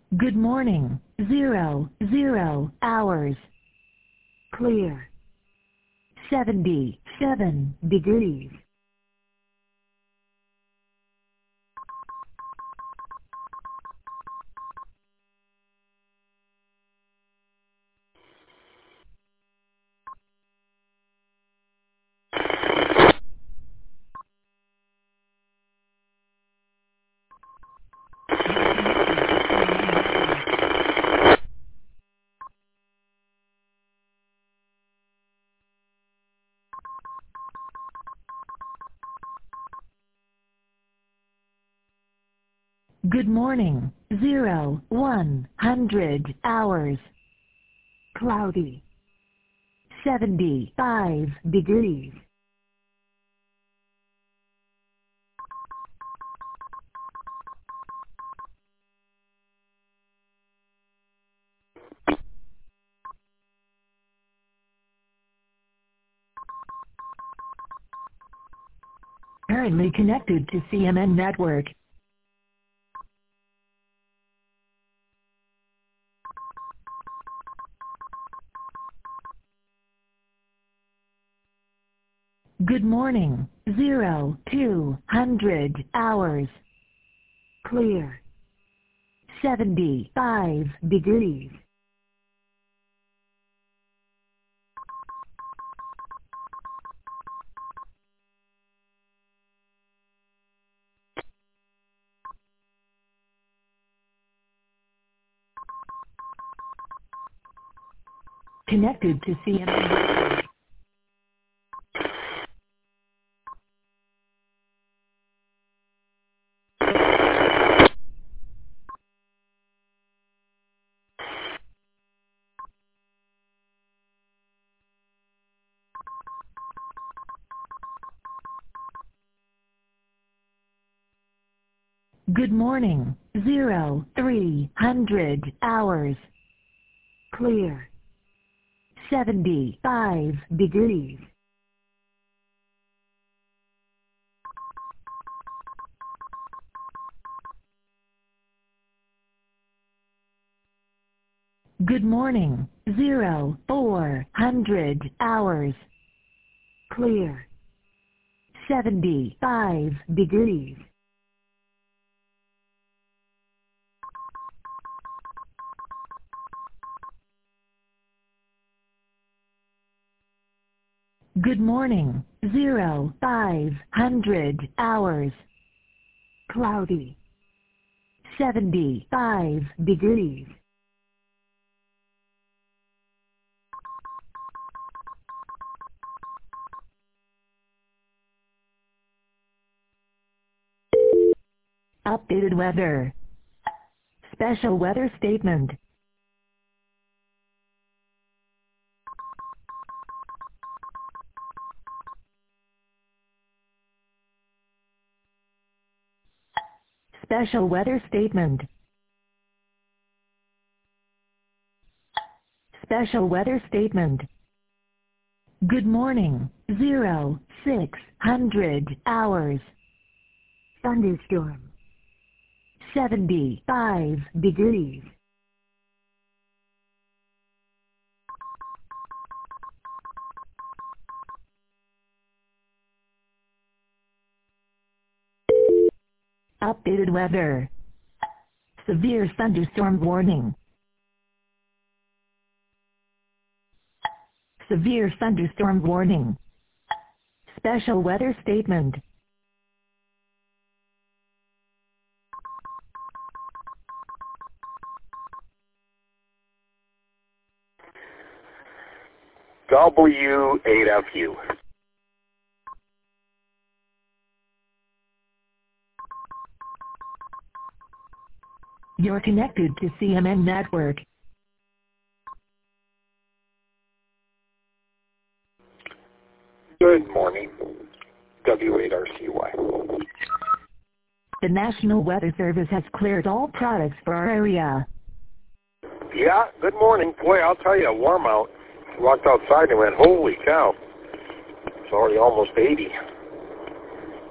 Good morning. 00 hours. Clear. 77 degrees. Good morning. 100 hours. Cloudy. 75 degrees. Currently connected to CMN network. Good morning. 200 hours. Clear. 75 degrees. Connected to CMN network. Good morning. 300 hours. Clear. 75 degrees. Good morning. 400 hours. Clear. 75 degrees. Good morning. 500 hours. Cloudy. 75 degrees. Updated weather. Special weather statement. Special weather statement. Special weather statement. Good morning. 600 hours. Thunderstorm. 75 degrees. Updated weather. Severe thunderstorm warning. Severe thunderstorm warning. Special weather statement. W8FU. You're connected to CMN network. Good morning. W8RCY. The National Weather Service has cleared all products for our area. Yeah, good morning. Boy, I'll tell you, warm out. Walked outside and went, holy cow. It's already almost 80.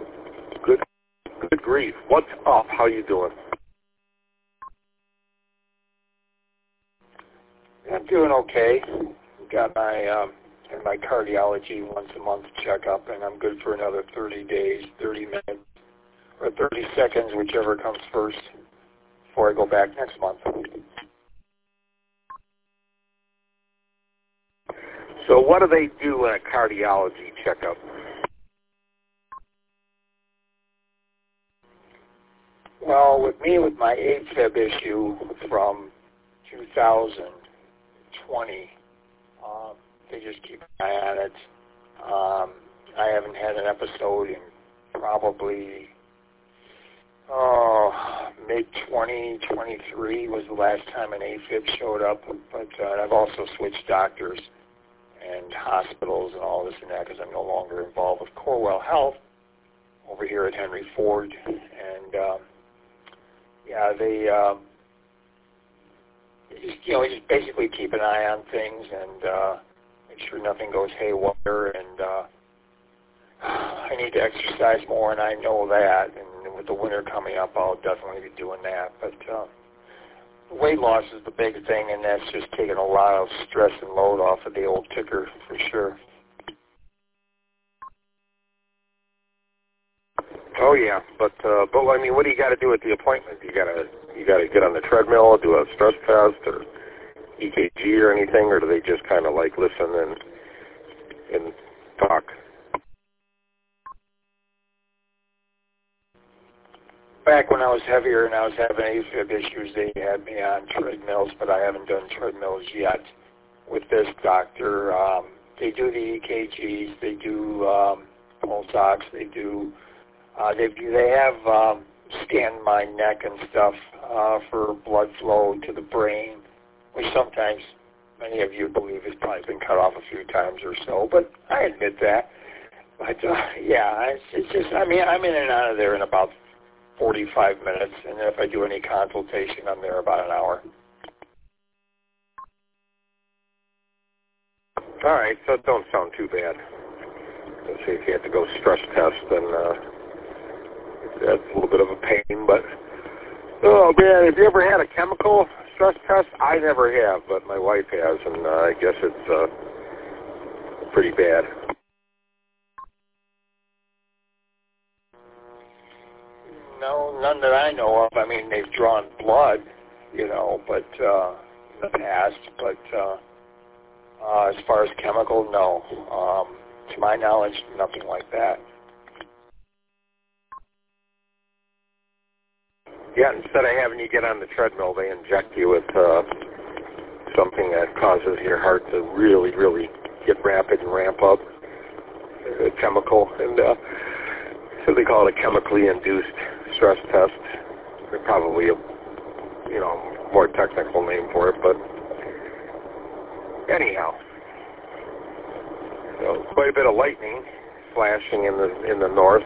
Good grief. What's up? How you doing? I'm doing okay. Got my cardiology once a month checkup, and I'm good for another 30 days, 30 minutes, or 30 seconds, whichever comes first, before I go back next month. So what do they do in a cardiology checkup? Well, with me, with my AFib issue from 2020, they just keep an eye on it. I haven't had an episode in probably mid-2023 was the last time an AFib showed up, but I've also switched doctors and hospitals and all this and that because I'm no longer involved with Corewell Health over here at Henry Ford, and they just basically keep an eye on things and make sure nothing goes haywire. And I need to exercise more, and I know that. And with the winter coming up, I'll definitely be doing that. But weight loss is the big thing, and that's just taking a lot of stress and load off of the old ticker for sure. Oh yeah, but I mean, what do you got to do at the appointment? You got to get on the treadmill, do a stress test, or EKG or anything, or do they just kind of like listen and talk? Back when I was heavier and I was having AFib issues, they had me on treadmills, but I haven't done treadmills yet. With this doctor, they do the EKGs, they do pulse ox, they have scanned my neck and stuff for blood flow to the brain, which sometimes many of you believe has probably been cut off a few times or so, but I admit that. But it's just, I mean, I'm in and out of there in about 45 minutes, and if I do any consultation, I'm there about an hour. All right, so it don't sound too bad. Let's see, if you had to go stress test, then that's a little bit of a pain, but oh man, have you ever had a chemical stress test? I never have, but my wife has, and I guess it's pretty bad. No, none that I know of. I mean, they've drawn blood, but in the past, but as far as chemical, no. To my knowledge, nothing like that. Yeah, instead of having you get on the treadmill, they inject you with something that causes your heart to really, really get rapid and ramp up, a chemical, and so they call it a chemically induced stress test. There's probably a more technical name for it, but anyhow, so quite a bit of lightning flashing in the north.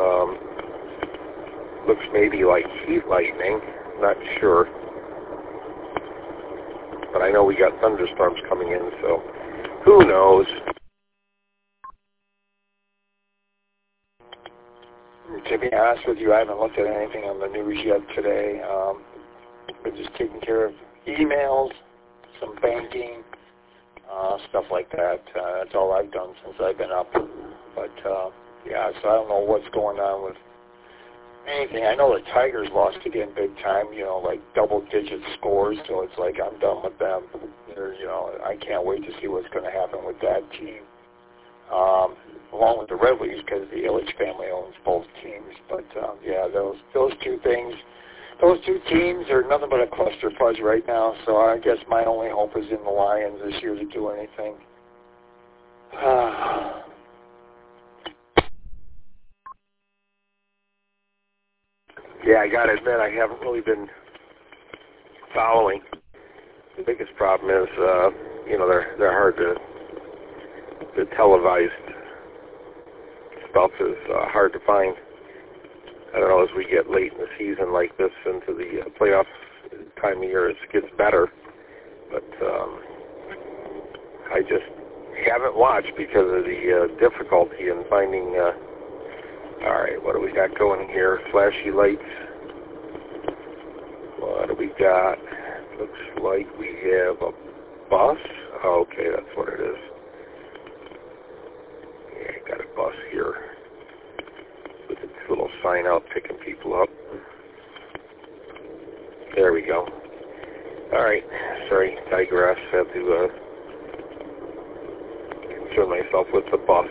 Looks maybe like heat lightning, not sure. But I know we got thunderstorms coming in, so who knows? To be honest with you, I haven't looked at anything on the news yet today. But just taking care of emails, some banking, stuff like that. That's all I've done since I've been up. But, so I don't know what's going on with anything. I know the Tigers lost again big time, like double-digit scores, so it's like I'm done with them. I can't wait to see what's going to happen with that team, along with the Red Wings, because the Ilitch family owns both teams. But, those two teams are nothing but a cluster fudge right now, so I guess my only hope is in the Lions this year to do anything. Yeah, I got to admit, I haven't really been following. The biggest problem is, they're hard to, the televised stuff is hard to find. I don't know, as we get late in the season like this into the playoff time of year, it gets better. But I just haven't watched because of the difficulty in finding... all right, what do we got going here? Flashy lights. What do we got? Looks like we have a bus? Oh, okay, that's what it is. Yeah, I got a bus here with its little sign out picking people up. There we go. All right, sorry, digress. I have to concern myself with the bus.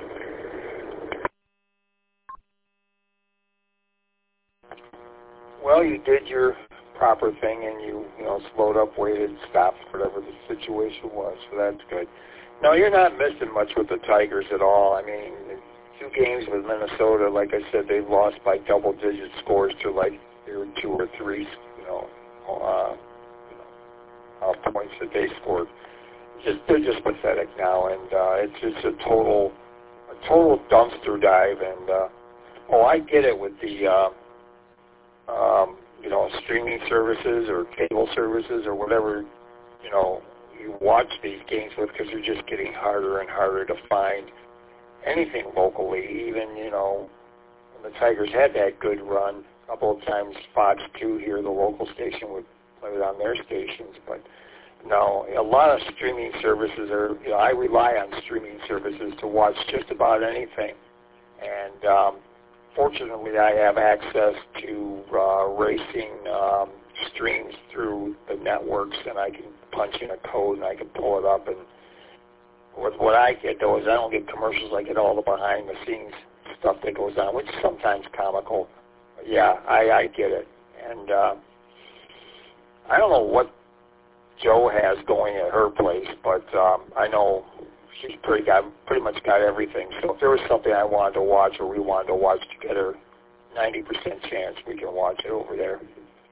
Well, you did your proper thing, and you slowed up, waited, stopped, whatever the situation was. So that's good. No, you're not missing much with the Tigers at all. I mean, 2 games with Minnesota, like I said, they've lost by double-digit scores to like 2 or 3, points that they scored. They're just pathetic now, and it's just a total dumpster dive. And I get it with the streaming services or cable services or whatever you watch these games with, because they're just getting harder and harder to find anything locally. Even when the Tigers had that good run, a couple of times Fox 2 here, the local station, would play it on their stations, but no, a lot of streaming services are, I rely on streaming services to watch just about anything. And fortunately, I have access to racing streams through the networks, and I can punch in a code and I can pull it up. And what I get, though, is I don't get commercials. I get all the behind-the-scenes stuff that goes on, which is sometimes comical. But yeah, I get it. And I don't know what Joe has going at her place, but I know she's pretty much got everything. So if there was something I wanted to watch or we wanted to watch together, 90% chance we can watch it over there.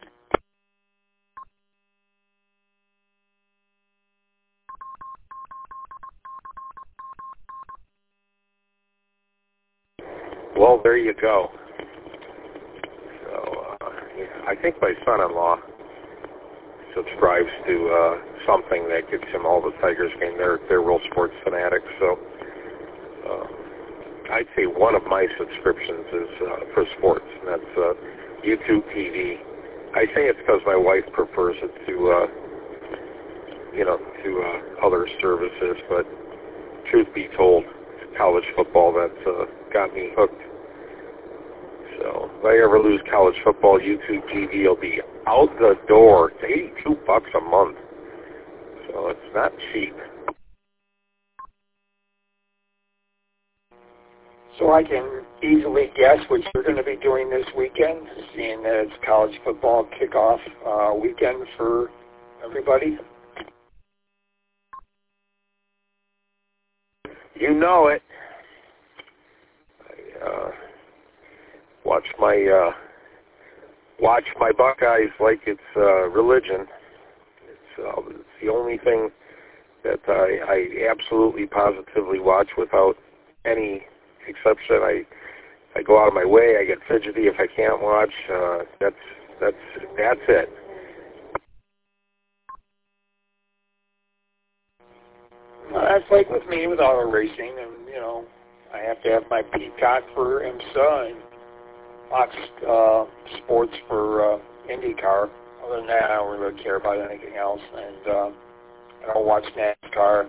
Well, there you go. So I think my son-in-law subscribes to something that gets him all the Tigers games. They're real sports fanatics, so I'd say one of my subscriptions is for sports, and that's YouTube TV. I say it's because my wife prefers it to other services, but truth be told, it's college football that's got me hooked. So if I ever lose college football, YouTube TV will be out the door. It's $82 a month, so it's not cheap. So I can easily guess what you're going to be doing this weekend, seeing that it's college football kickoff weekend for everybody. You know it. I watch my Buckeyes like it's religion. It's the only thing that I absolutely positively watch without any exception. I go out of my way. I get fidgety if I can't watch. That's it. That's like with me with auto racing, and I have to have my Peacock for IMSA and Fox Sports for IndyCar. Other than that, I don't really care about anything else. And I don't watch NASCAR.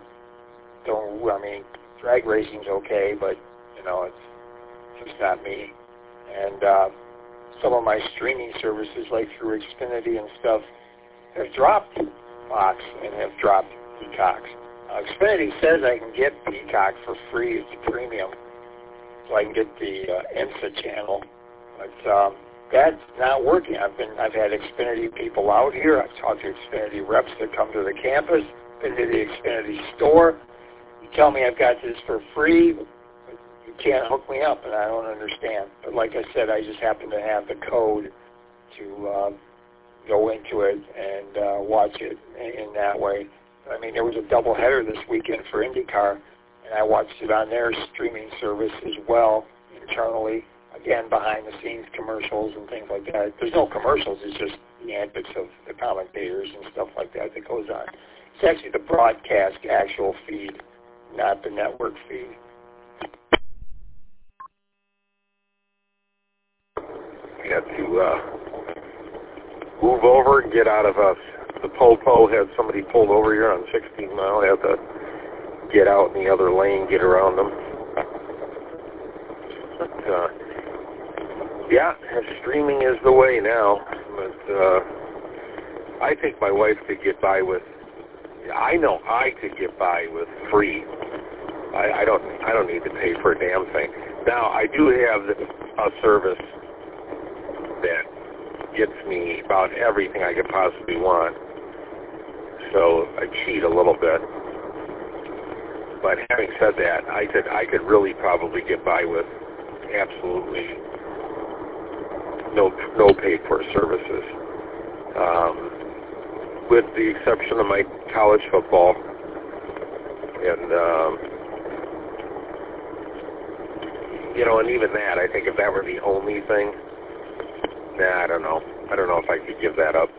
Drag racing's okay, but it's just not me. And some of my streaming services, like through Xfinity and stuff, have dropped Fox and have dropped Peacock. Xfinity says I can get Peacock for free. It's premium, so I can get the IMSA channel. But that's not working. I've had Xfinity people out here. I've talked to Xfinity reps that come to the campus. Been to the Xfinity store. You tell me I've got this for free, but you can't hook me up, and I don't understand. But like I said, I just happen to have the code to go into it and watch it in that way. There was a doubleheader this weekend for IndyCar, and I watched it on their streaming service as well, internally. Again, behind-the-scenes commercials and things like that. There's no commercials. It's just the antics of the commentators and stuff like that goes on. It's actually the broadcast actual feed, not the network feed. You have to move over and get out of the Popo had somebody pulled over here on 16 Mile. I had to get out in the other lane, get around them. But, yeah, streaming is the way now. But I think my wife could get by with. I know I could get by with free. I don't need to pay for a damn thing. Now I do have a service that gets me about everything I could possibly want. So I cheat a little bit. But having said that, I could really probably get by with absolutely no paid for services, with the exception of my college football, and and even that, I think if that were the only thing, I don't know if I could give that up.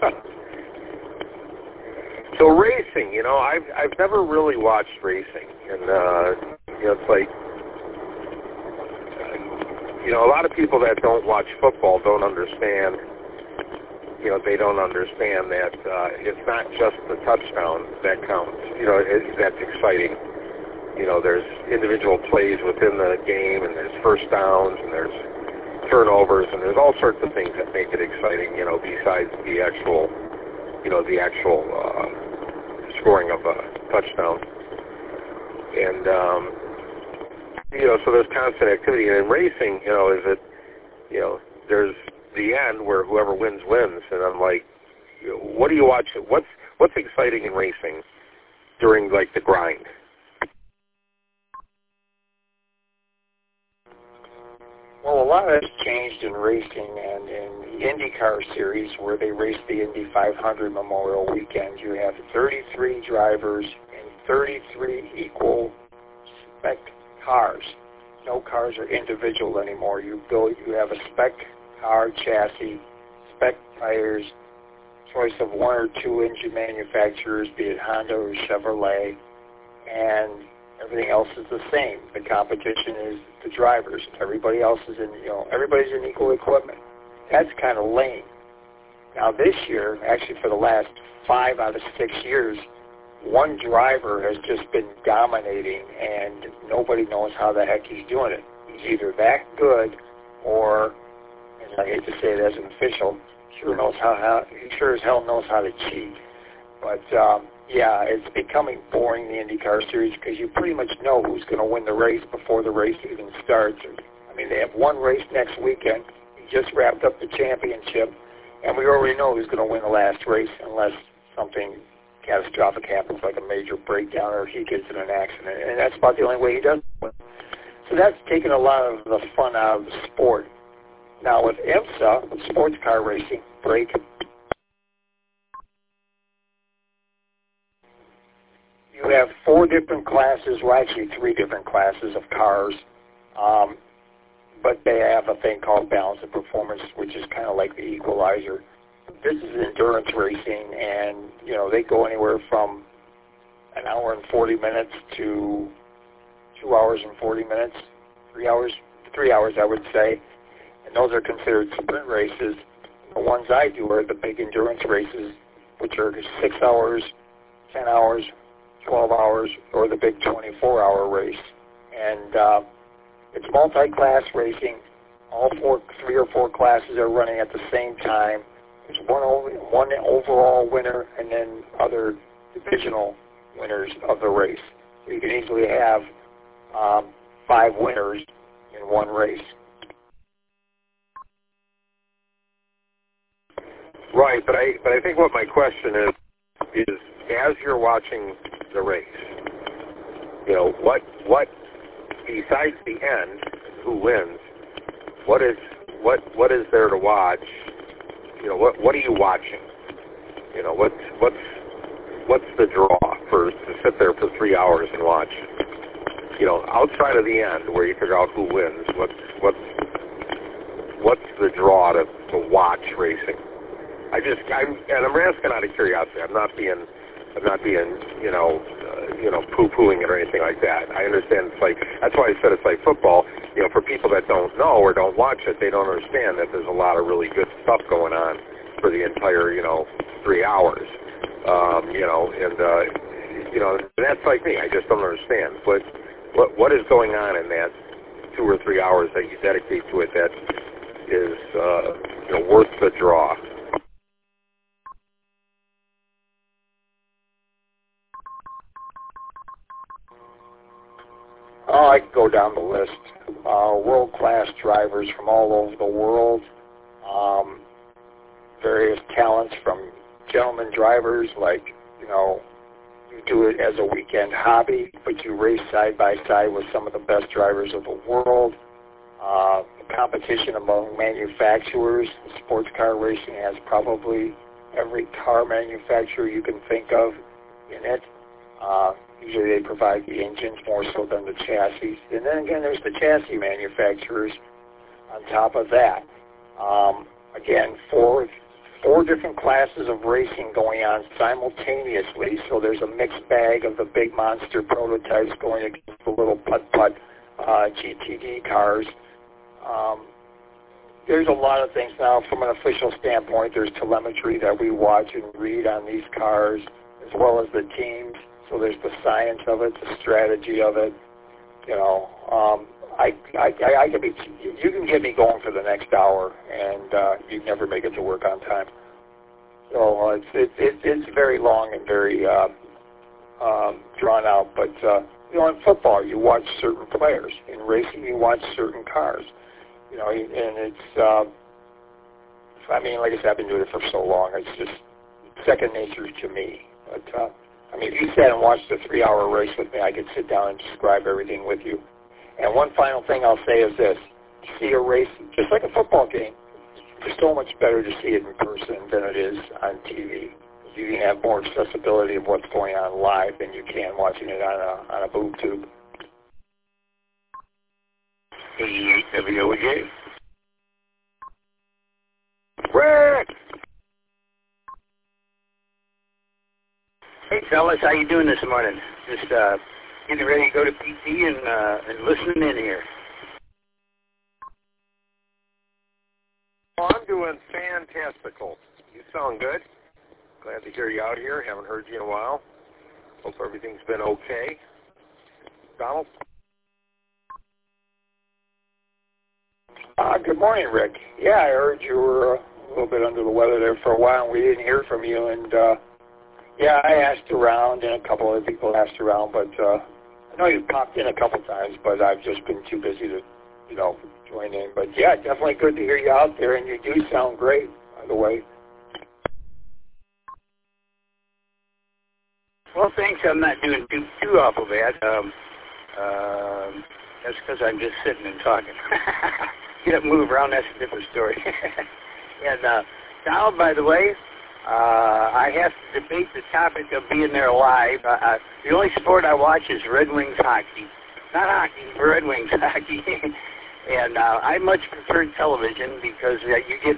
So racing, I've never really watched racing, and it's like, a lot of people that don't watch football don't understand. They don't understand that it's not just the touchdown that counts. That's exciting. There's individual plays within the game, and there's first downs, and there's turnovers, and there's all sorts of things that make it exciting. Besides the actual scoring of a touchdown. And so there's constant activity. And in racing, there's the end where whoever wins. And I'm like, what do you watch? What's exciting in racing during like the grind? Well, a lot has changed in racing, and in the IndyCar series where they race the Indy 500 Memorial Weekend, you have 33 drivers and 33 equal spec cars. No cars are individual anymore. You have a spec car chassis, spec tires, choice of one or two engine manufacturers, be it Honda or Chevrolet, and everything else is the same. The competition is the drivers. Everybody else is everybody's in equal equipment. That's kind of lame. Now this year, actually for the last 5 out of 6 years, one driver has just been dominating, and nobody knows how the heck he's doing it. He's either that good, or, and I hate to say it as an official, he sure as hell knows how to cheat. But yeah, it's becoming boring, the IndyCar series, because you pretty much know who's going to win the race before the race even starts. I mean, they have one race next weekend. He just wrapped up the championship, and we already know who's going to win the last race unless something catastrophic happens, like a major breakdown or he gets in an accident. And that's about the only way he does it. So that's taken a lot of the fun out of the sport. Now with IMSA, sports car racing, break, you have 4 different classes, well actually 3 different classes of cars, but they have a thing called balance of performance, which is kind of like the equalizer. This is endurance racing, and they go anywhere from an hour and 40 minutes to 2 hours and 40 minutes, 3 hours I would say, and those are considered sprint races. The ones I do are the big endurance races, which are 6 hours, 10 hours, 12 hours, or the big 24-hour race. And it's multi-class racing. All 3 or 4 classes are running at the same time. There's one overall winner and then other divisional winners of the race. So you can easily have 5 winners in one race. Right, but I think what my question is as you're watching the race, what besides the end, who wins, what is there to watch? What are you watching? What's the draw to sit there for 3 hours and watch? Outside of the end where you figure out who wins, what's the draw to watch racing? I'm asking out of curiosity. I'm not being poo-pooing it or anything like that. I understand that's why I said it's like football. For people that don't know or don't watch it, they don't understand that there's a lot of really good stuff going on for the entire, 3 hours. That's like me. I just don't understand. But what is going on in that 2 or 3 hours that you dedicate to it that is, worth the draw? Oh, I could go down the list. World-class drivers from all over the world. Various talents from gentleman drivers, like, you do it as a weekend hobby, but you race side by side with some of the best drivers of the world. Competition among manufacturers. Sports car racing has probably every car manufacturer you can think of in it. Usually they provide the engines more so than the chassis. And then again, there's the chassis manufacturers on top of that. Again, four different classes of racing going on simultaneously. So there's a mixed bag of the big monster prototypes going against the little putt-putt GTD cars. There's a lot of things now from an official standpoint. There's telemetry that we watch and read on these cars, as well as the teams. So there's the science of it, the strategy of it. You can get me going for the next hour, and you'd never make it to work on time. So it's very long and very drawn out. But in football, you watch certain players. In racing, you watch certain cars. And it's like I said, I've been doing it for so long. It's just second nature to me. But if you sat and watched a 3-hour race with me, I could sit down and describe everything with you. And one final thing I'll say is this. To see a race, just like a football game, it's so much better to see it in person than it is on TV. You can have more accessibility of what's going on live than you can watching it on a boob tube. 88 WOJ. Rick! Hey, fellas, how you doing this morning? Just getting ready to go to PT and listening in here. Well, I'm doing fantastical. You sound good. Glad to hear you out here. Haven't heard you in a while. Hope everything's been okay. Donald? Good morning, Rick. Yeah, I heard you were a little bit under the weather there for a while, and we didn't hear from you. And I asked around, and a couple other people asked around, but I know you popped in a couple times, but I've just been too busy to, join in. But yeah, definitely good to hear you out there, and you do sound great, by the way. Well, thanks. I'm not doing too awful bad. That's because I'm just sitting and talking. Get up, move around, that's a different story. And Donald, by the way, I have to debate the topic of being there live. The only sport I watch is Red Wings hockey. Not hockey, but Red Wings hockey. And I much prefer television because you get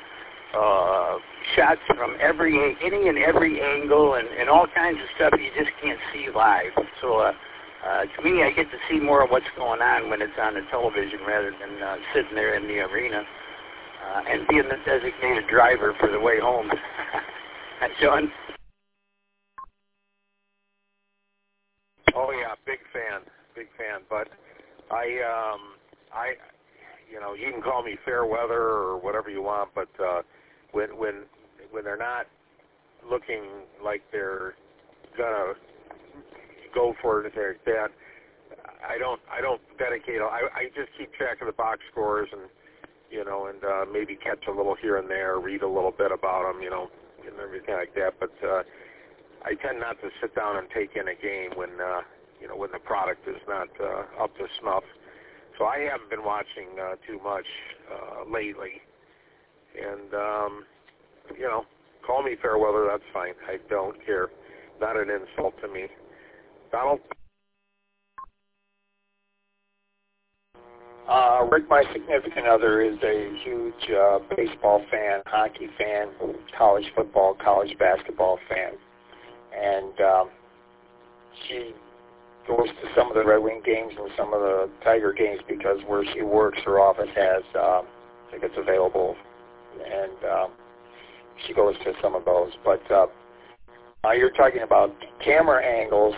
shots from any and every angle and all kinds of stuff you just can't see live. So to me, I get to see more of what's going on when it's on the television rather than sitting there in the arena and being the designated driver for the way home. John? Oh yeah, big fan. But you can call me fair weather or whatever you want, but when they're not looking like they're gonna go for it like that, I don't dedicate. I just keep track of the box scores and maybe catch a little here and there, read a little bit about them, and everything like that. But I tend not to sit down and take in a game when when the product is not up to snuff. So I haven't been watching too much lately. And call me fair weather, that's fine. I don't care. Not an insult to me. Donald? Rick, my significant other, is a huge baseball fan, hockey fan, college football, college basketball fan. And she goes to some of the Red Wing games and some of the Tiger games because where she works, her office has tickets available. And she goes to some of those. But you're talking about camera angles.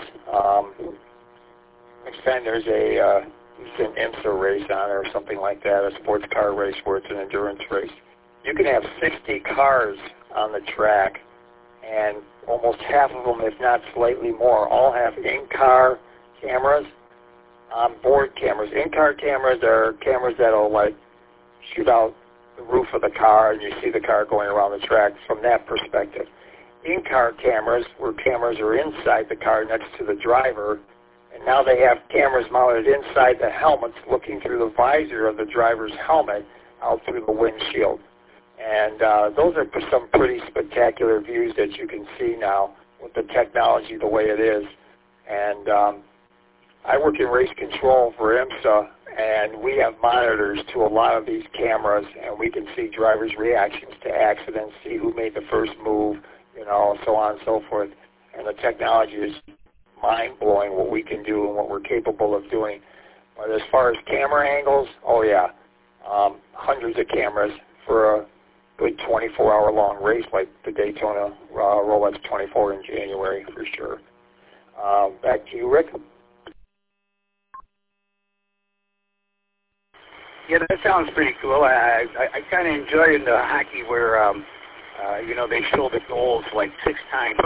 Next there's an IMSA race on or something like that, a sports car race where it's an endurance race. You can have 60 cars on the track, and almost half of them, if not slightly more, all have in-car cameras, onboard cameras. In-car cameras are cameras that'll like shoot out the roof of the car and you see the car going around the track from that perspective. In-car cameras, where cameras are inside the car next to the driver, and now they have cameras mounted inside the helmets looking through the visor of the driver's helmet out through the windshield. And those are some pretty spectacular views that you can see now with the technology the way it is. And I work in race control for IMSA, and we have monitors to a lot of these cameras, and we can see drivers' reactions to accidents, see who made the first move, so on and so forth. And the technology is mind-blowing what we can do and what we're capable of doing. But as far as camera angles, oh yeah, hundreds of cameras for a good 24-hour-long race like the Daytona Rolex 24 in January for sure. Back to you, Rick. Yeah, that sounds pretty cool. I kind of enjoy in the hockey where, they show the goals like 6 times.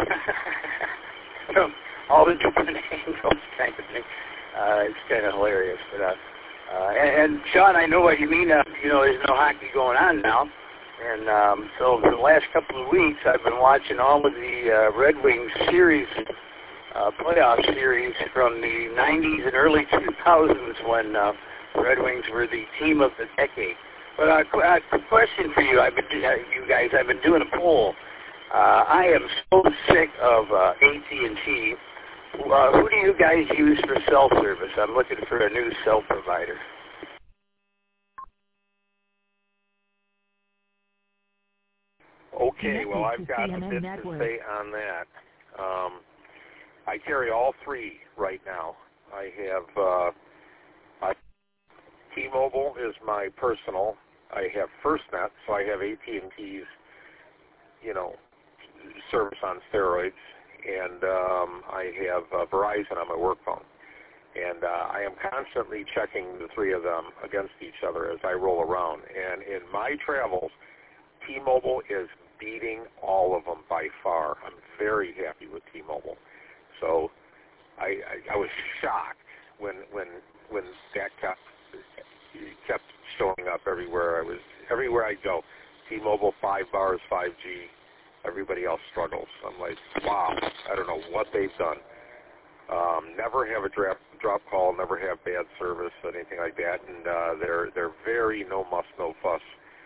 All the different angles kind of thing. It's kind of hilarious. But, and Sean, I know what you mean. There's no hockey going on now. And so for the last couple of weeks, I've been watching all of the Red Wings series, playoff series from the 90s and early 2000s when Red Wings were the team of the decade. But a question for you, you guys, I've been doing a poll. I am so sick of AT&T. Who do you guys use for cell service? I'm looking for a new cell provider. Okay, well, I've got a bit to say on that. I carry all 3 right now. I have T-Mobile is my personal. I have FirstNet, so I have AT&T's, service on steroids, and I have Verizon on my work phone. And I am constantly checking the 3 of them against each other as I roll around. And in my travels, T-Mobile is beating all of them by far. I'm very happy with T-Mobile. So I was shocked when that kept showing up everywhere. Everywhere I go, T-Mobile 5 bars, 5G. Everybody else struggles. I'm like, wow, I don't know what they've done. Never have a drop call, never have bad service, anything like that. And they're very no muss, no fuss,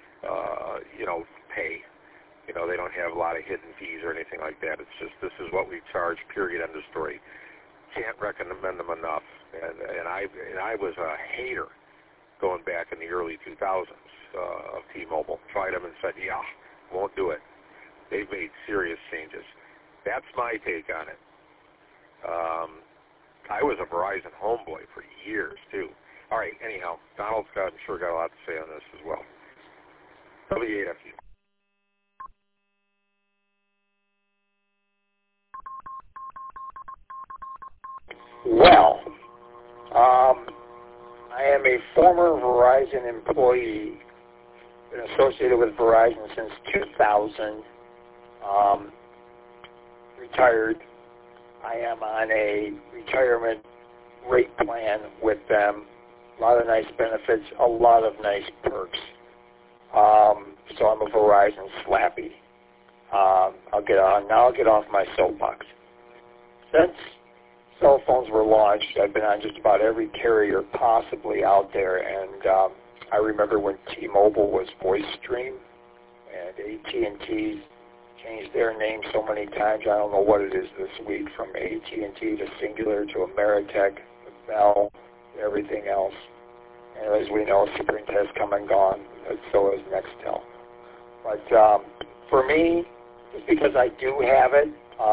pay. They don't have a lot of hidden fees or anything like that. It's just, this is what we charge, period, end of story. Can't recommend them enough. And I was a hater going back in the early 2000s of T-Mobile. Tried them and said, yeah, won't do it. They've made serious changes. That's my take on it. I was a Verizon homeboy for years, too. All right, anyhow, Donald's got a lot to say on this as well. W8FU. Well, I am a former Verizon employee, been associated with Verizon since 2000, retired. I am on a retirement rate plan with them, a lot of nice benefits, a lot of nice perks. So I'm a Verizon slappy. I'll get off my soapbox. Since cell phones were launched, I've been on just about every carrier possibly out there, and I remember when T-Mobile was VoiceStream, and AT&T changed their name so many times. I don't know what it is this week, from AT&T to Singular to Ameritech, to Bell, to everything else. And as we know, Sprint has come and gone, and so has Nextel. But for me, just because I do have it,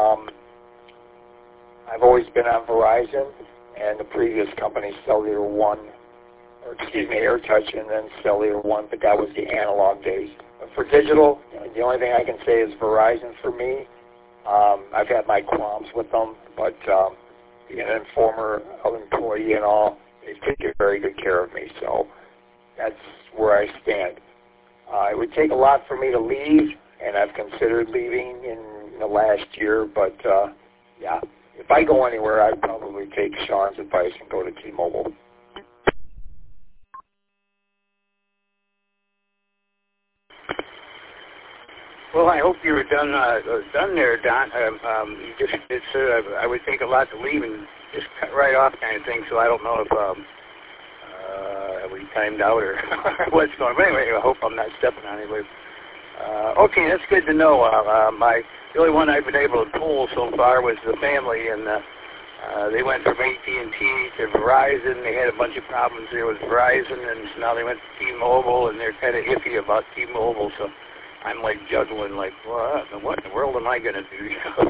I've always been on Verizon and the previous company, AirTouch, and then Cellular One, but that was the analog days. for digital, the only thing I can say is Verizon for me. I've had my qualms with them, but being a former employee and all, they take very good care of me. So that's where I stand. It would take a lot for me to leave, and I've considered leaving in the last year. But yeah, if I go anywhere, I'd probably take Sean's advice and go to T-Mobile. Well, I hope you were done there, Don. I would take a lot to leave and just cut right off kind of thing. So I don't know if we timed out or what's going on. But anyway, I hope I'm not stepping on anybody. Okay, that's good to know. The only one I've been able to pull so far was the family, and they went from AT&T to Verizon. They had a bunch of problems there with Verizon, and so now they went to T-Mobile, and they're kind of iffy about T-Mobile. So I'm like juggling, like, what in the world am I going to do?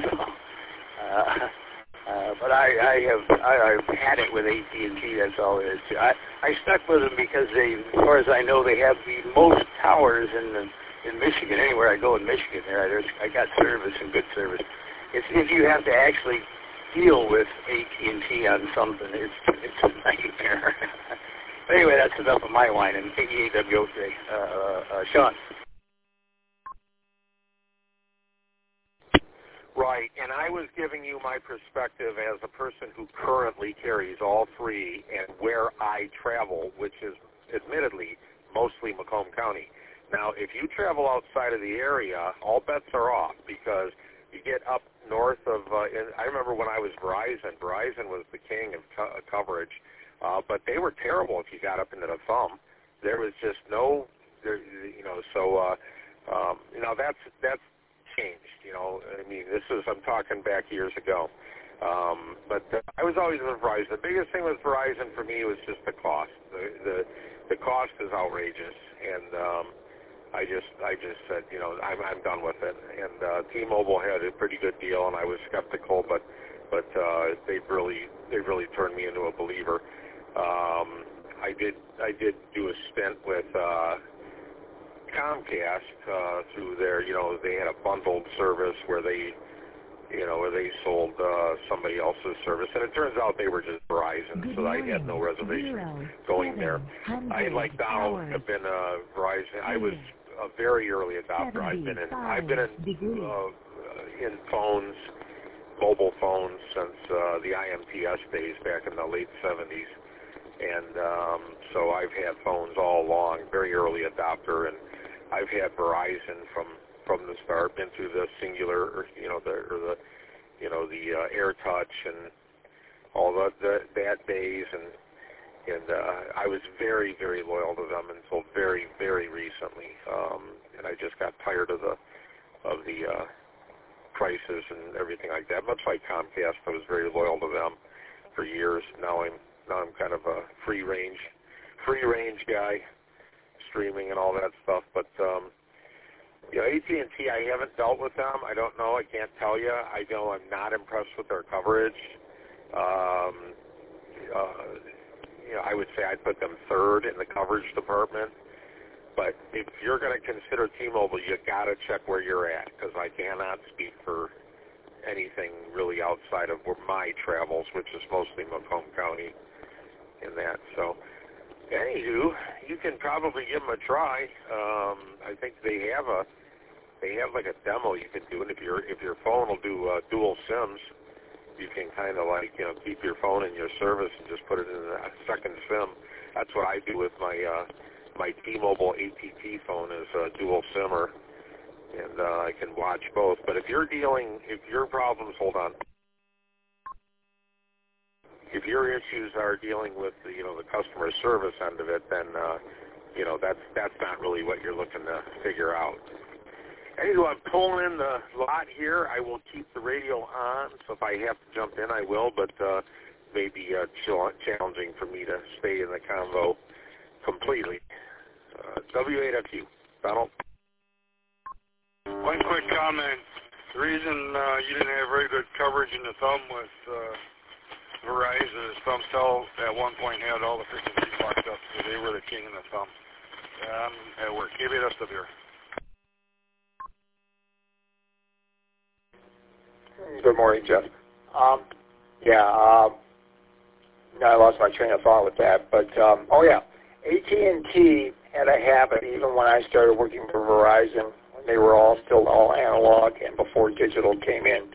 But I've had it with AT&T. That's all it is. I stuck with them because they, as far as I know, they have the most towers in Michigan. Anywhere I go in Michigan, I got service and good service. It's if you have to actually deal with AT&T on something, it's a nightmare. But anyway, that's enough of my whine. And KEAWOK, Sean. Right, and I was giving you my perspective as a person who currently carries all three and where I travel, which is admittedly mostly Macomb County. Now, if you travel outside of the area, all bets are off because you get up north of, and I remember when I was Verizon was the king of coverage, but they were terrible if you got up into the thumb. There was just no, that's changed, I mean, I'm talking back years ago. But I was always with Verizon. The biggest thing with Verizon for me was just the cost. The cost is outrageous, and I just said, I'm done with it. And T-Mobile had a pretty good deal, and I was skeptical, but they really turned me into a believer. I did do a stint with Comcast through their, they had a bundled service where they sold somebody else's service, and it turns out they were just Verizon, so I had no reservation going there. I, like Donald, have been Verizon. I was a very early adopter. I've been in phones, mobile phones, since the IMTS days back in the late 70s, and so I've had phones all along. Very early adopter, and I've had Verizon from the start. Been through the Singular, the AirTouch and all that days, and I was very, very loyal to them until very, very recently, and I just got tired of the prices and everything like that. Much like Comcast, I was very loyal to them for years. Now I'm kind of a free range guy, streaming and all that stuff. But AT&T, I haven't dealt with them. I don't know. I can't tell you. I know I'm not impressed with their coverage. I would say I'd put them third in the coverage department. But if you're going to consider T-Mobile, you got to check where you're at, because I cannot speak for anything really outside of my travels, which is mostly Macomb County in that. So, anywho, you can probably give them a try. I think they have like a demo you can do, and if your phone will do dual SIMs, you can kind of keep your phone in your service and just put it in a second SIM. That's what I do with my T-Mobile ATT phone is a dual SIMmer, and I can watch both. But if your problems, hold on. If your issues are dealing with the customer service end of it, then that's not really what you're looking to figure out. Anyway, I'm pulling in the lot here. I will keep the radio on, so if I have to jump in, I will, but maybe challenging for me to stay in the convo completely. W8FU. Donald? One quick comment. The reason you didn't have very good coverage in the thumb with Verizon is ThumbCell at one point had all the frequencies locked up, so they were the king in the thumb. At work. KBSW. Good morning, Jeff. Now I lost my train of thought with that, but AT&T had a habit even when I started working for Verizon, when they were still all analog and before digital came in.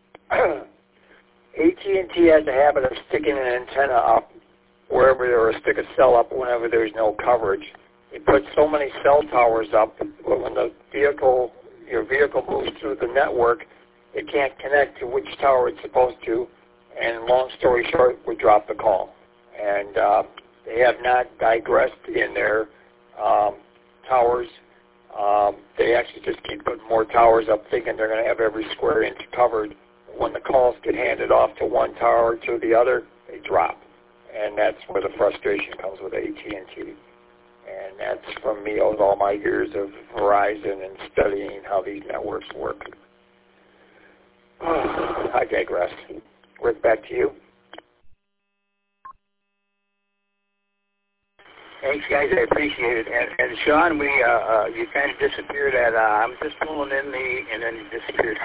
AT&T has a habit of sticking an antenna up wherever or stick a cell up whenever there's no coverage. They put so many cell towers up that when your vehicle moves through the network, it can't connect to which tower it's supposed to, and long story short, we drop the call. And they have not digressed in their towers. They actually just keep putting more towers up thinking they're going to have every square inch covered. When the calls get handed off to one tower to the other, they drop. And that's where the frustration comes with AT&T. And that's from me with all my years of Verizon and studying how these networks work. I digress. Rick, back to you. Thanks, guys. I appreciate it. And Sean, you kind of disappeared at, I'm just pulling in and then you disappeared.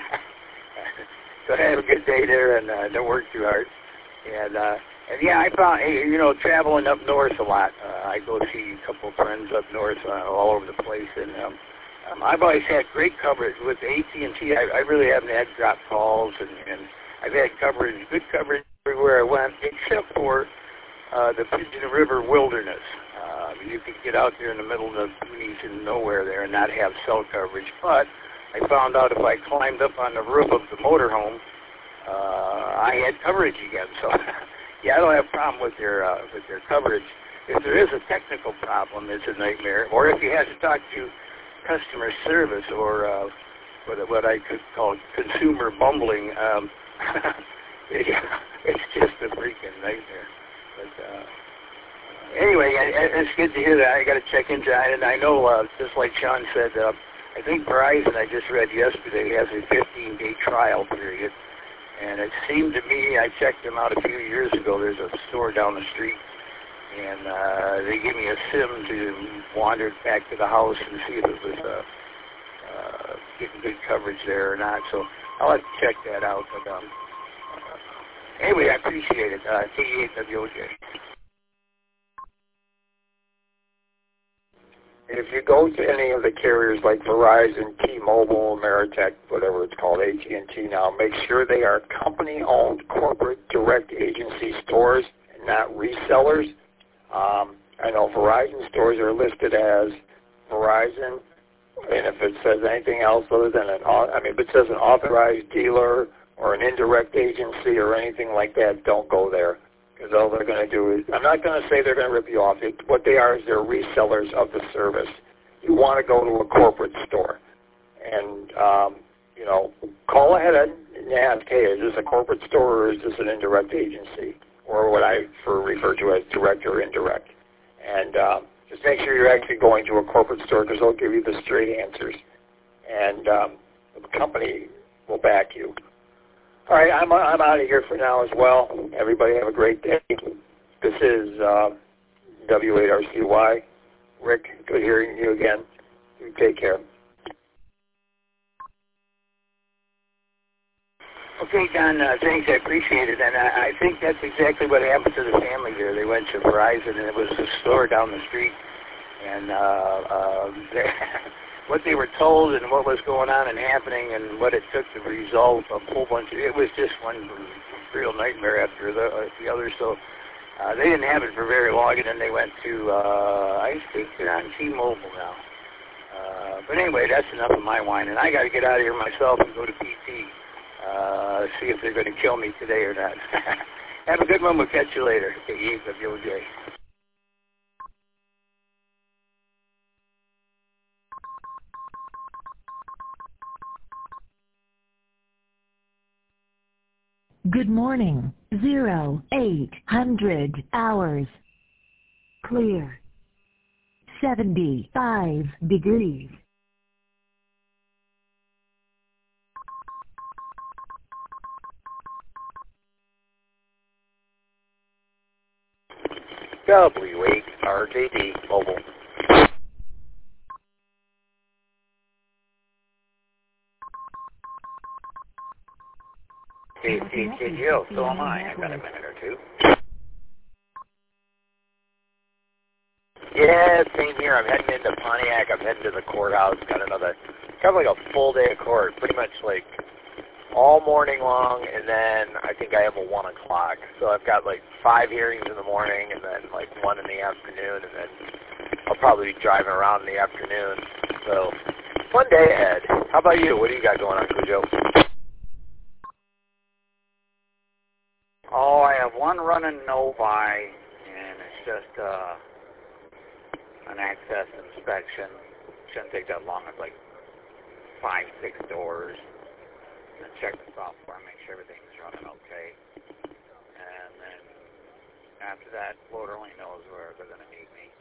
So have a good day there, and don't work too hard. And yeah, I found, traveling up north a lot. I go see a couple of friends up north all over the place, and I've always had great coverage with AT&T. I really haven't had drop calls, and I've had good coverage everywhere I went, except for the Pigeon River Wilderness. You could get out there in the middle of the boonies and nowhere there and not have cell coverage. But I found out if I climbed up on the roof of the motorhome, I had coverage again. So, yeah, I don't have a problem with their coverage. If there is a technical problem, it's a nightmare. Or if you have to talk to customer service or what I could call consumer bumbling, it's just a freaking nightmare. But anyway, it's good to hear that. I got to check into it. And I know, just like Sean said, I think Verizon, I just read yesterday, has a 15-day trial period. And it seemed to me, I checked them out a few years ago. There's a store down the street, and they gave me a SIM to wander back to the house and see if it was getting good coverage there or not. So I'll have to check that out. But anyway, I appreciate it. T8WOJ. If you go to any of the carriers like Verizon, T-Mobile, Ameritech, whatever it's called, AT&T now, make sure they are company-owned corporate direct agency stores and not resellers. I know Verizon stores are listed as Verizon, and if it says anything else other than if it says an authorized dealer or an indirect agency or anything like that, don't go there. Because all they're going to do is, I'm not going to say they're going to rip you off. What they are is they're resellers of the service. You want to go to a corporate store and, call ahead and ask, hey, is this a corporate store or is this an indirect agency? Or what I refer to as direct or indirect. And just make sure you're actually going to a corporate store because they'll give you the straight answers. And the company will back you. All right, I'm out of here for now as well. Everybody have a great day. This is W8RCY. Rick, good hearing you again. You take care. Okay, Don, thanks. I appreciate it. And I think that's exactly what happened to the family there. They went to Verizon, and it was a store down the street. And what they were told and what was going on and happening and what it took to resolve a whole bunch of it was just one real nightmare after the other. So they didn't have it for very long, and then they went to, I think they're on T-Mobile now. But anyway, that's enough of my whine, and I got to get out of here myself and go to PT, see if they're going to kill me today or not. Have a good one. We'll catch you later. K-E-W-O-J. Good morning. 0800 hours. Clear. 75 degrees. W8RJD Mobile. KCKGO, so am I. I've got a minute or two. Yeah, same here. I'm heading into Pontiac. I'm heading to the courthouse. Got like a full day of court, pretty much like all morning long, and then I think I have a 1 o'clock. So I've got like 5 hearings in the morning, and then like 1 in the afternoon, and then I'll probably be driving around in the afternoon. So fun day ahead. How about you? What do you got going on, Cujo? Oh, I have one running Novi, and it's just an access inspection. Shouldn't take that long. It's like 5, 6 doors. And check the software, make sure everything's running okay. And then after that, Lord only knows where they're going to need me.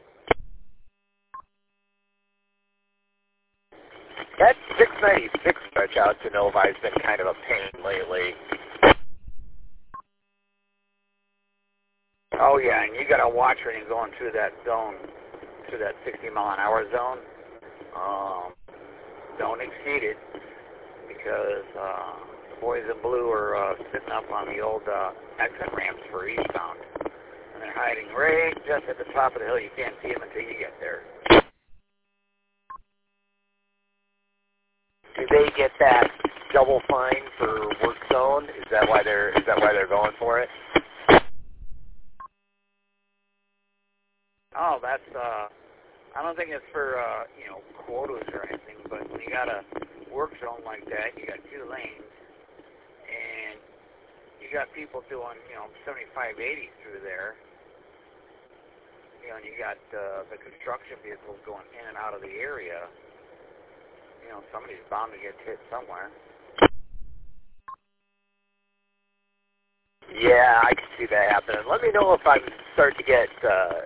That 696 stretch out to Novi has been kind of a pain lately. Oh yeah, and you got to watch when you're going through that zone, through that 60-mile-an-hour zone. Don't exceed it, because the boys in blue are sitting up on the old exit ramps for eastbound, and they're hiding right just at the top of the hill. You can't see them until you get there. Do they get that double fine for work zone? Is that why they're going for it? Oh, that's I don't think it's for quotas or anything, but when you got a work zone like that, you got 2 lanes, and you got people doing 75, 80 through there. And you got the construction vehicles going in and out of the area. Somebody's bound to get hit somewhere. Yeah, I can see that happening. Let me know if I'm starting to get a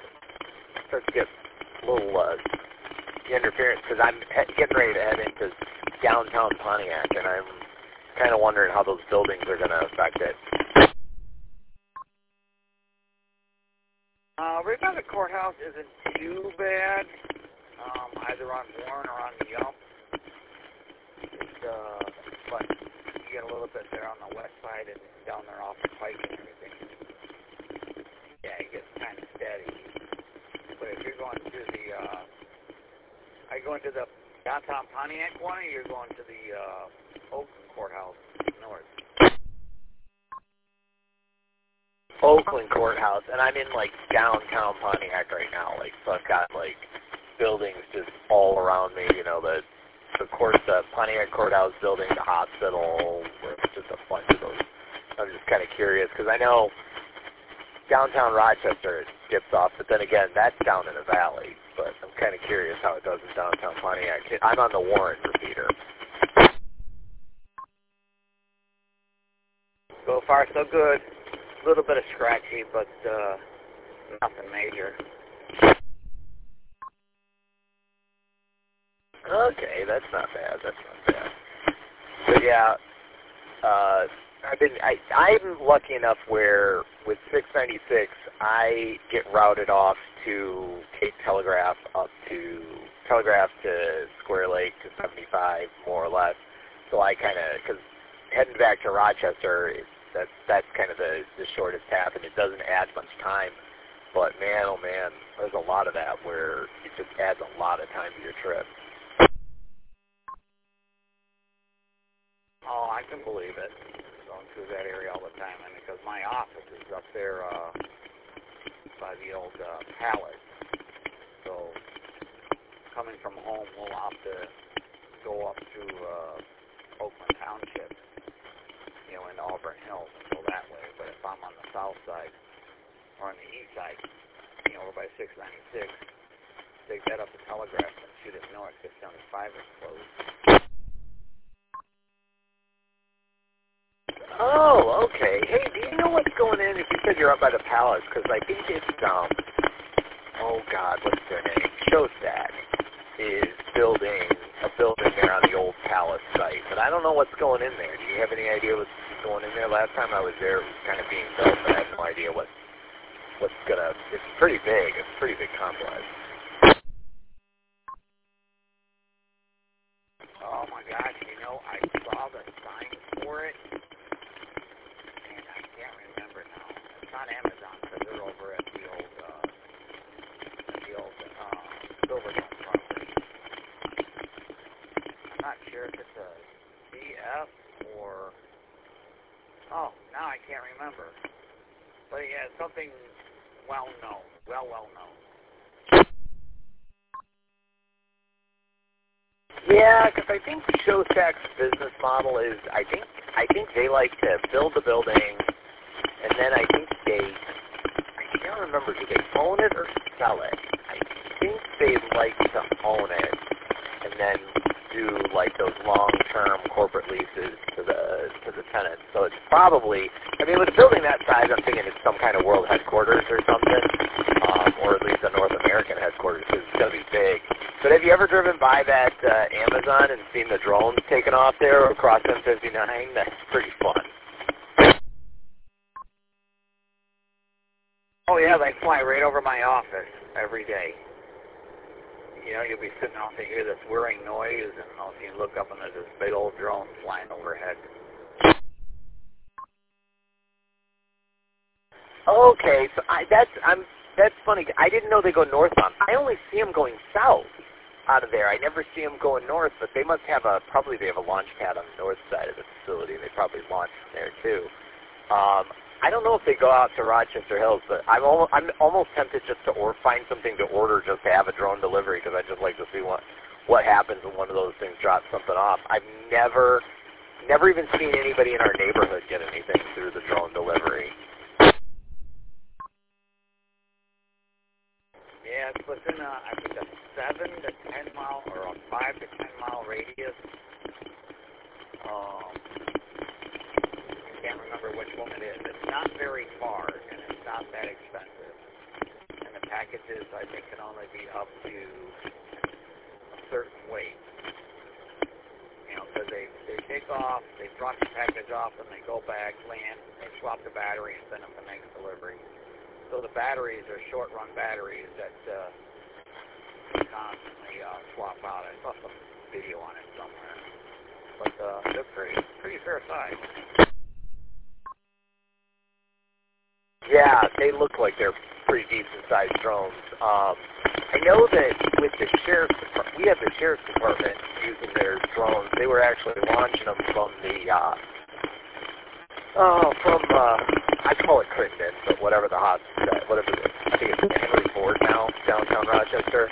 little interference, because I'm getting ready to head into downtown Pontiac, and I'm kind of wondering how those buildings are going to affect it. Right by the courthouse isn't too bad, either on Warren or on the Yelp. But you get a little bit there on the west side and down there off the pike and everything. Yeah, it gets kind of steady. But if you're going to the, are you going to the downtown Pontiac one, or you're going to the Oakland Courthouse north? Oakland Courthouse, and I'm in like downtown Pontiac right now. Like, so I've got like buildings just all around me. The Pontiac Courthouse building, the hospital, just a bunch of those. I'm just kind of curious, because I know downtown Rochester dips off, but then again, that's down in the valley. But I'm kind of curious how it does in downtown Pontiac. I'm on the Warren repeater. So far, so good. A little bit of scratchy, but nothing major. Okay, that's not bad. But yeah, I'm lucky enough where with 696 I get routed off to take Telegraph to Square Lake to 75 more or less. So I kind of, because heading back to Rochester, that's kind of the shortest path, and it doesn't add much time. But man, oh man, there's a lot of that where it just adds a lot of time to your trip. Oh, I can believe it. Going through that area all the time, because my office is up there by the old palace. So coming from home, we'll have to go up to Oakland Township, in Auburn Hills, and go that way. But if I'm on the south side or on the east side, over by 696, take that up to Telegraph and shoot it north. 675 is closed. Oh, okay. Hey, do you know what's going in? If you said you're up by the palace, because I think it's oh God, what's their name? Showstack is building a building there on the old palace site, but I don't know what's going in there. Do you have any idea what's going in there? Last time I was there, it was kind of being built, but I have no idea what's gonna. It's pretty big. It's a pretty big complex. Oh my gosh, I saw the sign for it. Oh, now I can't remember. But yeah, something well known. Well known. Yeah, because I think Showstack's business model is, I think they like to build the building, and then I can't remember, do they own it or sell it? I think they like to own it, and then do like those long-term corporate leases to the tenants. So it's probably, I mean, with a building that size, I'm thinking it's some kind of world headquarters or something, or at least a North American headquarters, because it's going to be big. But have you ever driven by that Amazon and seen the drones taking off there across M59? That's pretty fun. Oh yeah, they fly right over my office every day. You know, you'll be sitting out there, you hear this whirring noise, and you look up and there's this big old drone flying overhead. Okay, so that's funny. I didn't know they go northbound. I only see them going south out of there. I never see them going north, but they must have probably they have a launch pad on the north side of the facility. They probably launch from there too. I don't know if they go out to Rochester Hills, but I'm almost tempted just to find something to order just to have a drone delivery, because I just like to see what happens when one of those things drops something off. I've never even seen anybody in our neighborhood get anything through the drone delivery. Yeah, it's within I think a 7 to 10 mile or a 5 to 10 mile radius. I can't remember which one it is. It's not very far, and it's not that expensive. And the packages, I think, can only be up to a certain weight. You know, because they take off, they drop the package off, and they go back, land, they swap the battery, and send them the next delivery. So the batteries are short-run batteries that constantly swap out. I saw some video on it somewhere. But they're pretty fair size. Yeah, they look like they're pretty decent-sized drones. I know that with the sheriff's department, we have the sheriff's department using their drones. They were actually launching them from I call it Crittenden, but whatever the hospital, I think it's Henry Ford now, downtown Rochester.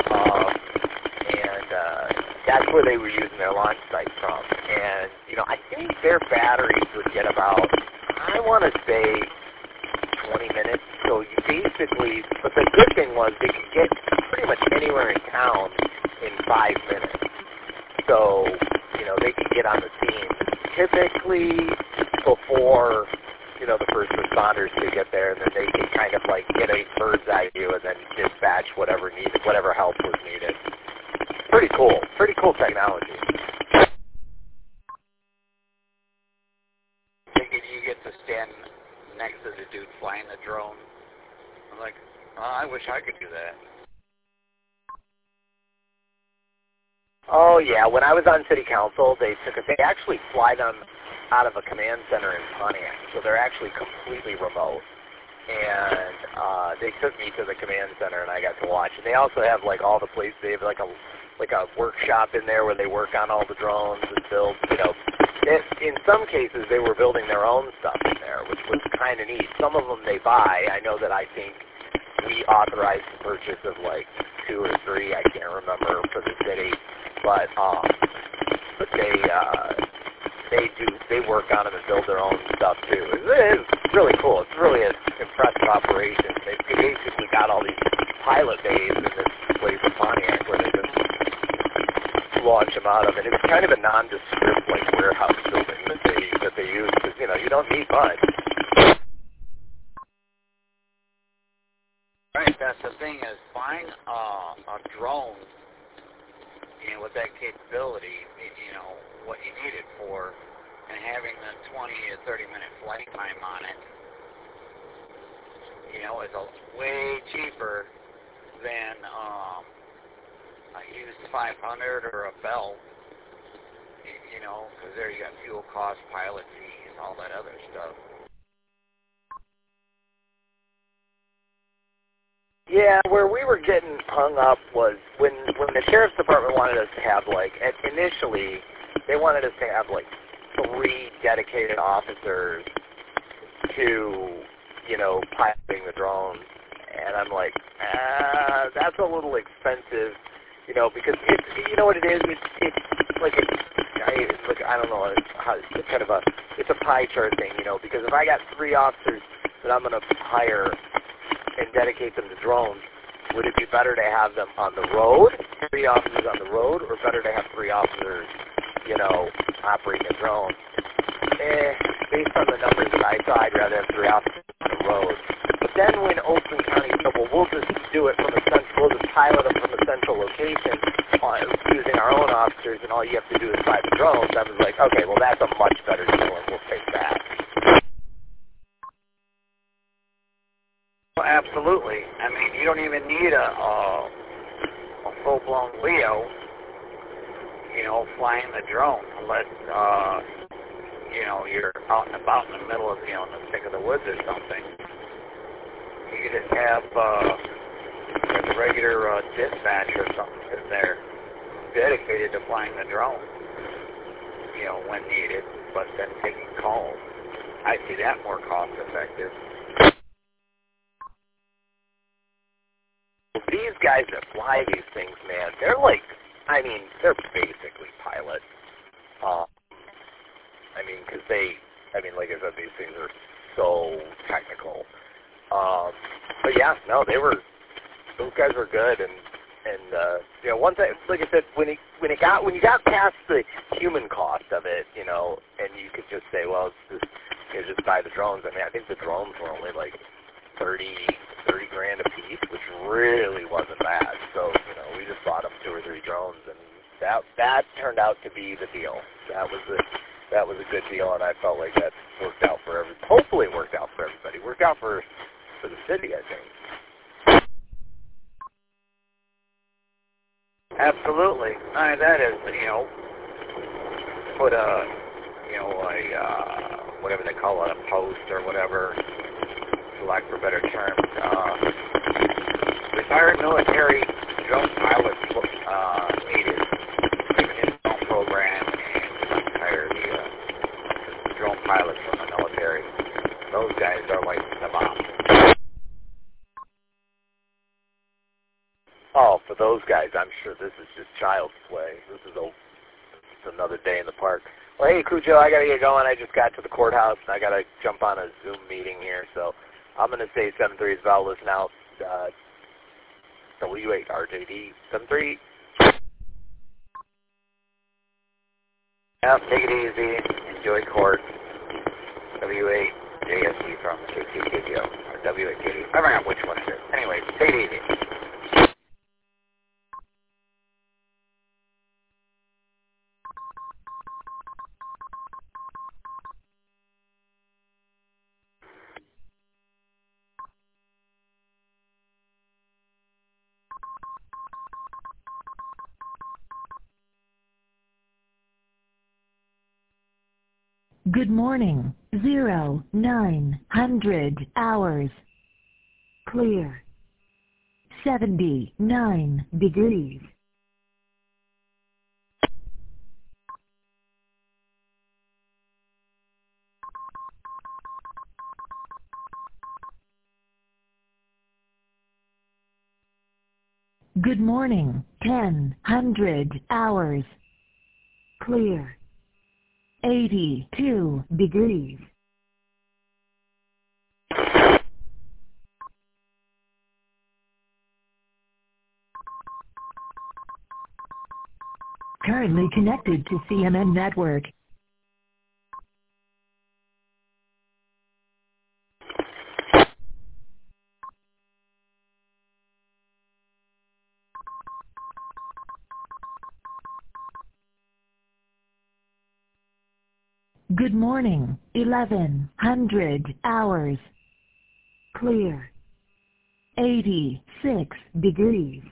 And that's where they were using their launch site from. And, you know, I think their batteries would get about, I want to say, 20 minutes. So you basically, but the good thing was they could get pretty much anywhere in town in 5 minutes. So, you know, they could get on the scene typically before, you know, the first responders could get there, and then they could kind of like get a bird's eye view and then dispatch whatever help was needed. Pretty cool technology. You get to stand next to the dude flying the drone. I'm like, I wish I could do that. Oh yeah, when I was on city council, they actually fly them out of a command center in Pontiac, so they're actually completely remote. And they took me to the command center, and I got to watch. And they also have like all the places. They have like a workshop in there where they work on all the drones and build. You know, in some cases they were building their own stuff in there, which was kind of neat. Some of them they buy. I know that I think we authorized the purchase of like 2 or 3. I can't remember for the city, but they work on them and build their own stuff too. It is really cool. It's really an impressive operation. They basically got all these pilot bays in this place in Pontiac where they just launch them out of, and it's kind of a nondescript like warehouse building that they use because you know you don't need much. Right, that's the thing is buying a drone, you know, with that capability, you know, what you need it for, and having the 20 to 30 minute flight time on it, you know, is way cheaper than a used 500 or a Bell, you know, because there you got fuel costs, pilot fees, all that other stuff. Yeah, where we were getting hung up was when the sheriff's department wanted us to have like, initially, they wanted us to have like 3 dedicated officers to, piloting the drones. And I'm like, that's a little expensive, because it's, you know what it is? It's like I don't know how it's kind of it's a pie chart thing, because if I got 3 officers that I'm going to hire and dedicate them to drones, would it be better to have them on the road, 3 officers on the road, or better to have 3 officers, operating a drone? Based on the numbers that I saw, I'd rather have 3 officers on the road. But then when Oakland County said, well, we'll just do it from we'll just pilot them from a central location using our own officers, and all you have to do is fly the drones, I was like, okay, well, that's a much better deal, and we'll take that. Well, absolutely. I mean, you don't even need a full-blown Leo, flying the drone, unless, you're out and about in the middle of, in the thick of the woods or something. You could just have the regular dispatch or something sitting there dedicated to flying the drone, when needed, but then taking calls. I see that more cost-effective. These guys that fly these things, man, they're they're basically pilots. Because like I said, these things are so technical. But yeah, no, those guys were good, and once like I said, when you got past the human cost of it, and you could just say, well, it's just buy the drones. I mean, I think the drones were only like $30 grand a piece, which really wasn't bad. So, we just bought them 2 or 3 drones, and that turned out to be the deal. That was a good deal, and I felt like that worked out for everybody. Hopefully it worked out for everybody. Worked out for the city, I think. Absolutely. I mean, that is, put whatever they call it, a post or whatever, for lack of a better term. Retired military drone pilots needed. Even drone program and retire the drone pilots from the military. Those guys are like the bomb. Oh, for those guys, I'm sure this is just child's play. This is another day in the park. Well, hey, Cujo, I got to get going. I just got to the courthouse, and I got to jump on a Zoom meeting here. So I'm going to say 73 is about listen out. W8 RJD 73. Yeah, take it easy. Enjoy court. W8 JSC from KCKO. Or W8 KD. I forgot which one it is. Anyway, take it easy. Good morning. 0900 hours. Clear. 79 degrees. Good morning. 1000 hours. Clear. 82 degrees. Currently connected to CNN Network. Good morning. 1100 hours. Clear. 86 degrees.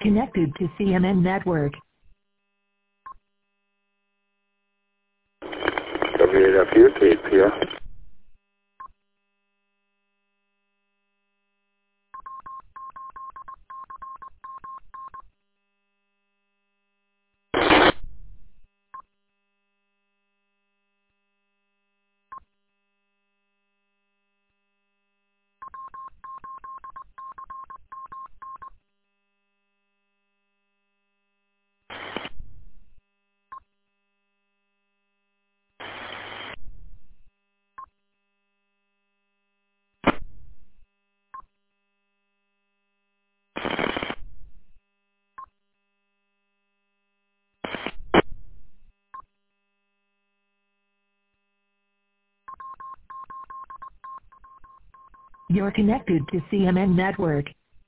Connected to CMN Network. WAFU, KPR. You're connected to CMN Network.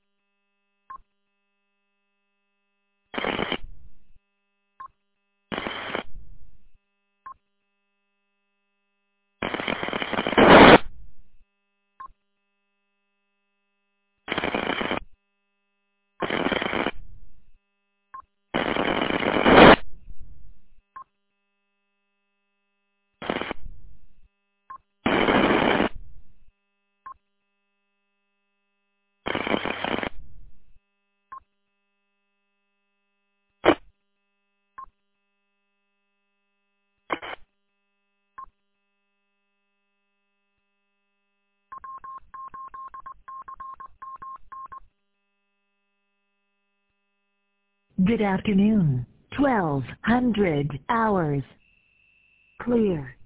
Good afternoon. 1200 hours. Clear.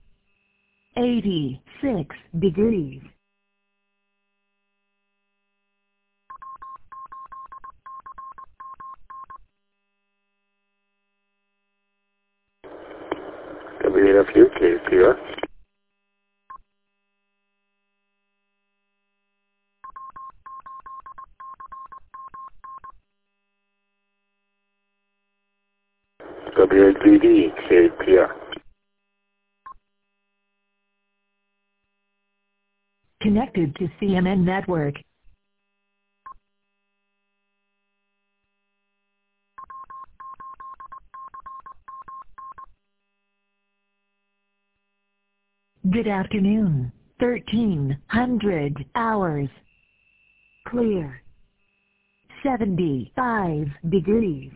86 degrees. WAFU, KPR. WAGD, KPR. Connected to CMN Network. Good afternoon. 1300 hours. Clear. 75 degrees.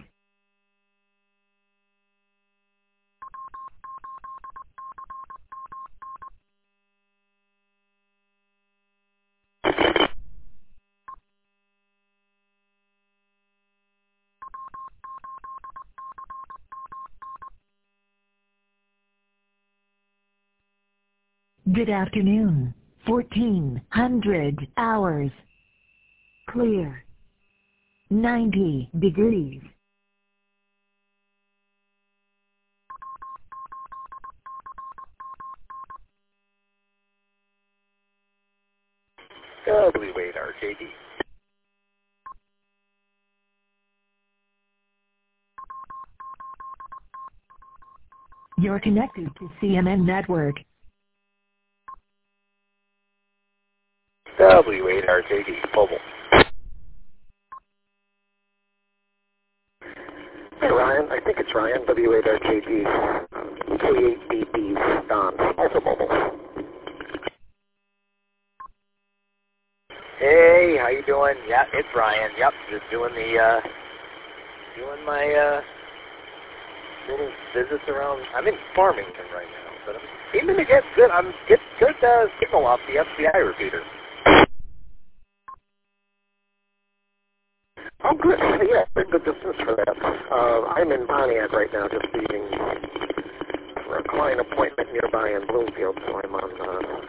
Good afternoon. 1400 hours. Clear. 90 degrees. W8RJD. You're connected to CMN Network. W8RJD Mobile. Hey Ryan, I think it's Ryan, W8RJD, K8BB, also mobile. Hey, how you doing? Yeah, it's Ryan. Yep, just doing my little visits around. I'm in Farmington right now, but I'm seeming to get good. I'm get good signal off the FBI repeater. Oh, good. Yeah, good distance for that. I'm in Pontiac right now, just leaving for a client appointment nearby in Bloomfield, so I'm on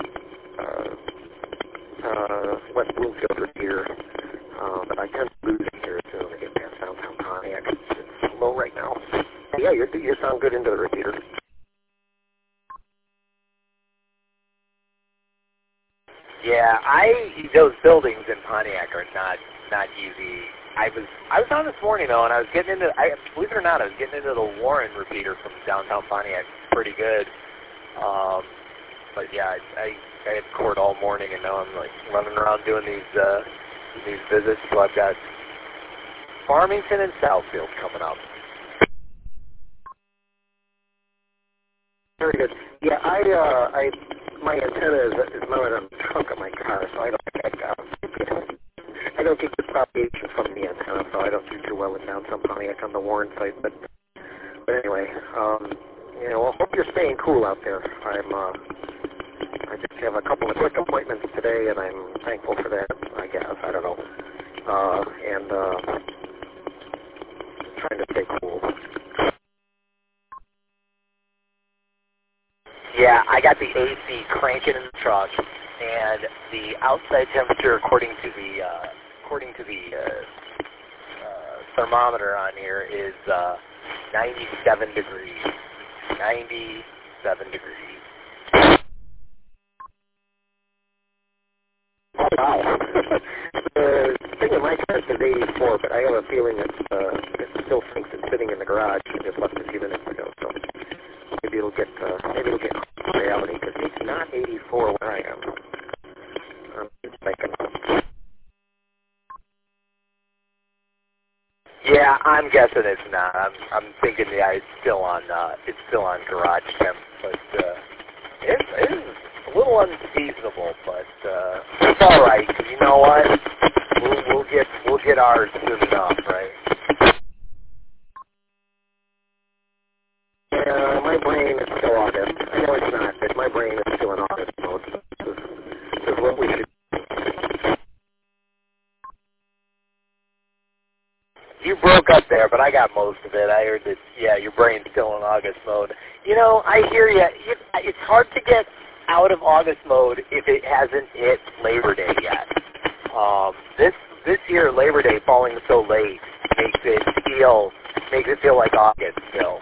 West Bloomfield repeater. But I tend to lose it here as soon as I get past downtown Pontiac. It's low right now. Yeah, you sound good into the repeater. Yeah, those buildings in Pontiac are not easy. I was on this morning though, and I was getting into. Believe it or not, I was getting into the Warren repeater from downtown Pontiac pretty good. But yeah, I had court all morning, and now I'm like running around doing these visits. So I've got Farmington and Southfield coming up. Very good. Yeah, my antenna is mounted on the trunk of my car, so I don't get good propagation from the antenna, so I don't do too well in downtown Pontiac on the Warren site. But anyway, I hope you're staying cool out there. I just have a couple of quick appointments today, and I'm thankful for that. I guess I don't know, and trying to stay cool. Yeah, I got the AC cranking in the truck, and the outside temperature, according to the thermometer on here, is 97 degrees. 97 degrees. Oh, wow. The thing in my car is 84, but I have a feeling it still thinks it's sitting in the garage. I just left a few minutes ago, so maybe it'll get reality, because it's not 84 where I am. Yeah, I'm guessing it's not. I'm thinking it's still on garage temp, but it's a little unseasonable, but it's all right. 'Cause you know what? We'll get ours soon enough, right? Yeah, my brain is still August. I know it's not, but my brain is still in August mode. This is what we should. You broke up there, but I got most of it. I heard that, yeah, your brain's still in August mode. I hear you. It's hard to get out of August mode if it hasn't hit Labor Day yet. This year, Labor Day falling so late makes it feel like August still.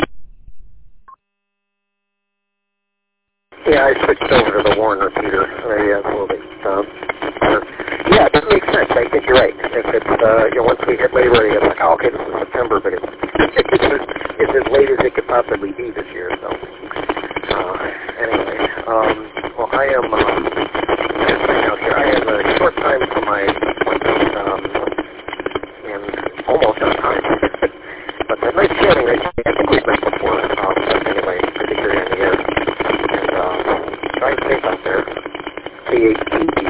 Yeah, I switched over to the Warren repeater. Absolutely. Yeah, that makes sense. I think you're right. If it's, once we hit Labor Day, it's like, oh, okay, this is September, but it's as late as it could possibly be this year. So, anyway, well, I am out here. I have a short time for my appointment, and almost on time. But the nice chatting, I think we've met before, anyway, particularly in the air. And drive safe out there. C-H-E-E.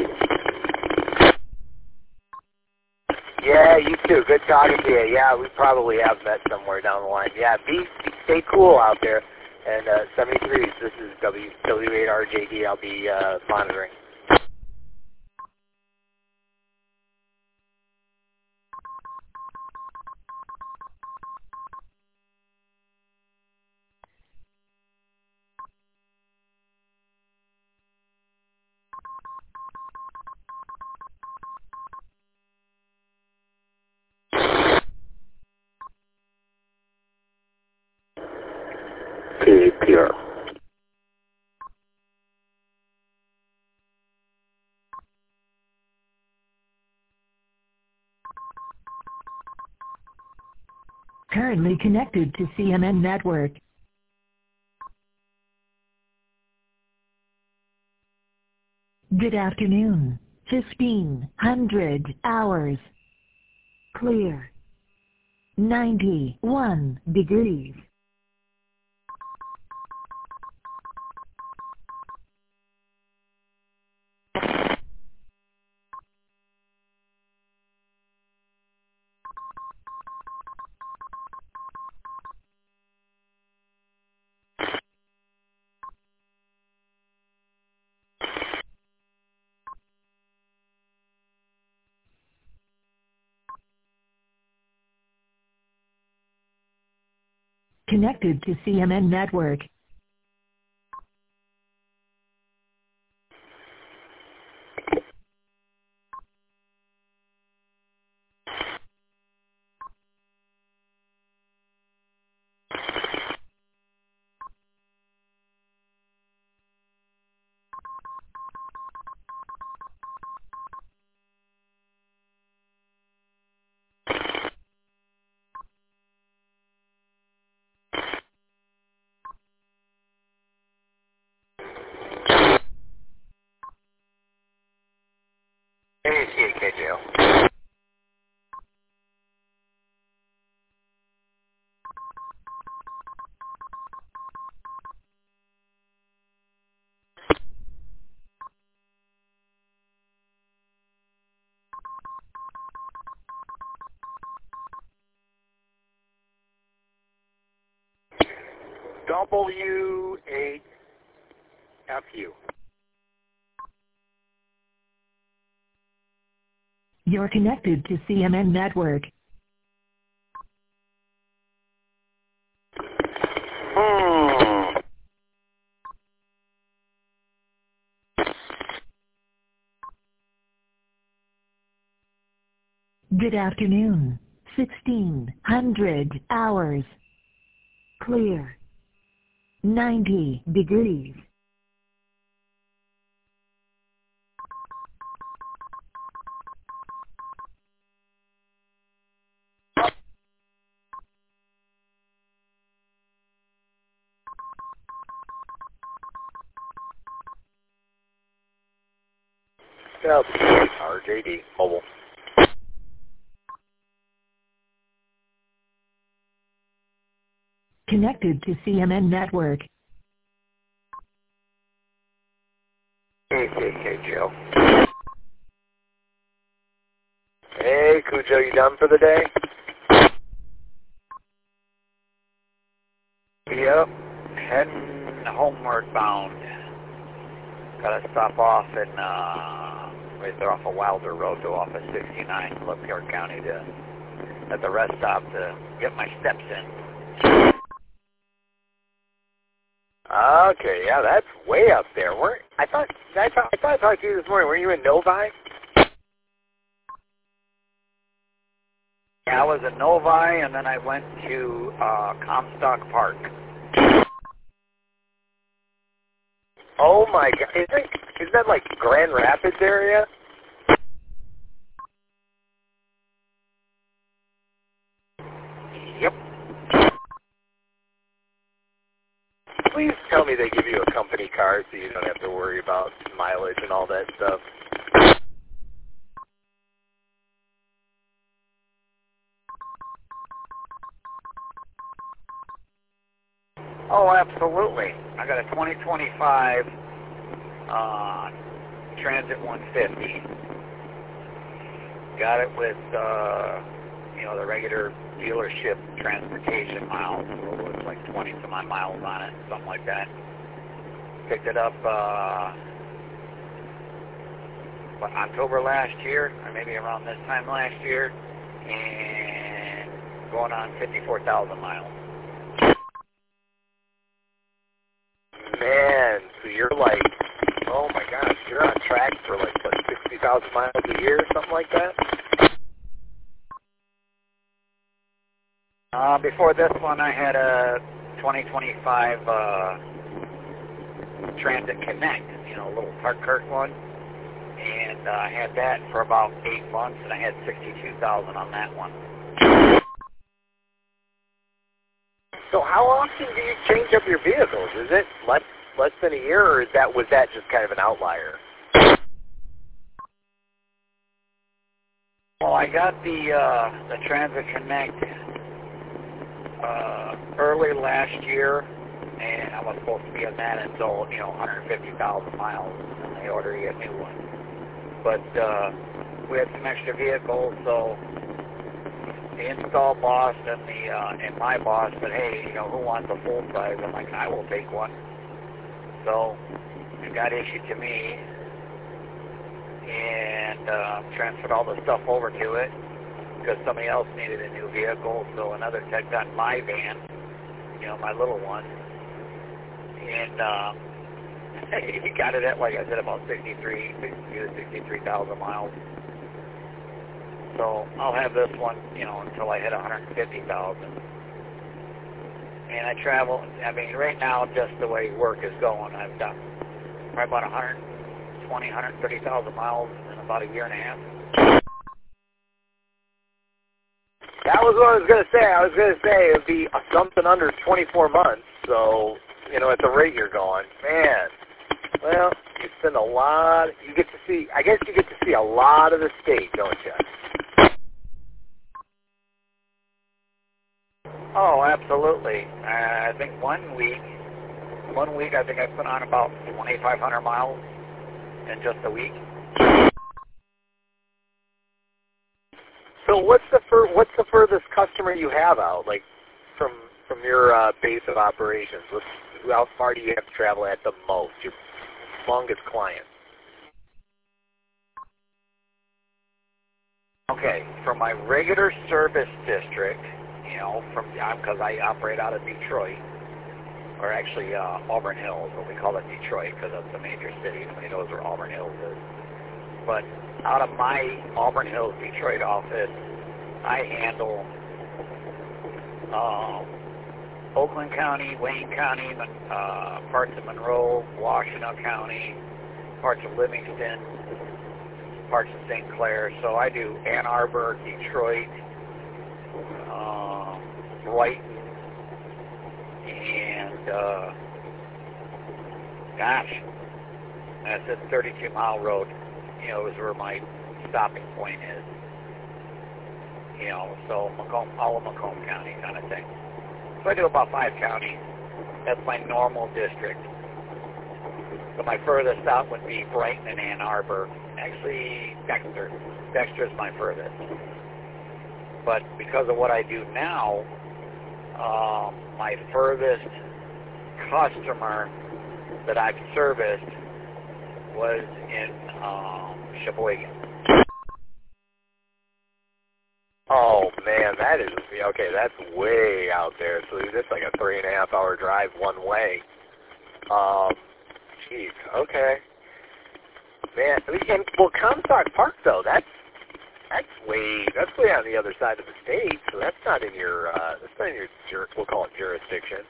Yeah, you too. Good talking to you. Yeah, we probably have met somewhere down the line. Yeah, stay cool out there. And 73s, this is W8RJD. I'll be monitoring. P-R. Currently connected to CMN Network. Good afternoon. 1500 hours. Clear. 91 degrees. Connected to CMN Network. W8FU. You're connected to CMN Network. Good afternoon. 1600 hours. Clear. 90 degrees. RJD Mobile. Connected to CMN Network. Hey, Joe. Hey, Cujo, you done for the day? Yep, heading homeward bound. Got to stop off in right there off of Wilder Road, go off of 69, LaPierre County to at the rest stop to get my steps in. Okay, yeah, that's way up there. I thought I talked to you this morning. Were you in Novi? Yeah, I was in Novi, and then I went to Comstock Park. Oh my God! Isn't that like Grand Rapids area? Yep. Please tell me they give you a company car so you don't have to worry about mileage and all that stuff. Oh, absolutely. I got a 2025 Transit 150. Got it with, the regular dealership transportation miles. So it was like 20 some odd miles on it, something like that. Picked it up October last year, or maybe around this time last year, and going on 54,000 miles. Man, so you're like, oh my gosh, you're on track for like, what, 60,000 miles a year or something like that? Before this one, I had a 2025 Transit Connect, a little park cart one. And I had that for about 8 months, and I had 62,000 on that one. So how often do you change up your vehicles? Is it less than a year, or was that just kind of an outlier? Well, I got the Transit Connect early last year, and I was supposed to be on that until 150,000 miles, and they ordered a new one. But we had some extra vehicles, so the install boss and my boss said, hey, who wants a full size? I'm like, I will take one. So it got issued to me, and transferred all the stuff over to it because somebody else needed a new vehicle. So another tech got my van, my little one, and he got it at, like I said, about 63,000 miles. So I'll have this one, until I hit 150,000. And I travel, right now, just the way work is going, I've done probably about 130,000 miles in about a year and a half. That was what I was going to say. I was going to say it would be something under 24 months. So, at the rate you're going, man. Well, you spend a lot. You get to see. I guess you get to see a lot of the state, don't you? Oh, absolutely. I think one week I think I put on about 2,500 miles in just a week. So what's the furthest customer you have out? Like from from your base of operations? How far do you have to travel at the most? Your longest client? Okay, from my regular service district, because I operate out of Detroit, or actually Auburn Hills, but we call it Detroit because that's the major city. Nobody knows where Auburn Hills is. But out of my Auburn Hills, Detroit office, I handle Oakland County, Wayne County, parts of Monroe, Washtenaw County, parts of Livingston, parts of St. Clair. So I do Ann Arbor, Detroit, Brighton, and that's a 32-mile road. Is where my stopping point is. So Macomb, all of Macomb County kind of thing. So I do about 5 counties. That's my normal district. So my furthest out would be Brighton and Ann Arbor. Actually, Dexter. Dexter is my furthest. But because of what I do now, my furthest customer that I've serviced was in Sheboygan. Oh man, that is okay. That's way out there. So it's like a 3.5-hour drive one way. Jeez. Okay. Man, and Comstock Park though, that's way on the other side of the state. So that's not in your we'll call it jurisdiction.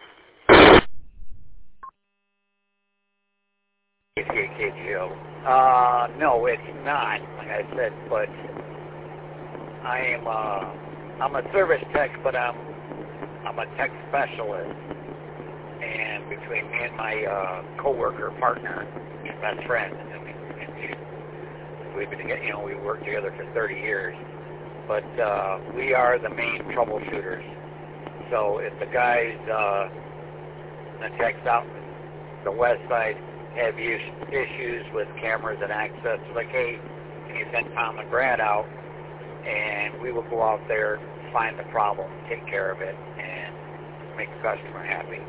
KGO. No, it's not, like I said, but I'm a service tech, but I'm a tech specialist. And between me and my coworker partner, best friend, we've been together, we worked together for 30 years. But we are the main troubleshooters. So if the guys, the techs out in the west side have issues with cameras and access, like, hey, can you send Tom and Brad out? And we will go out there, find the problem, take care of it, and make the customer happy.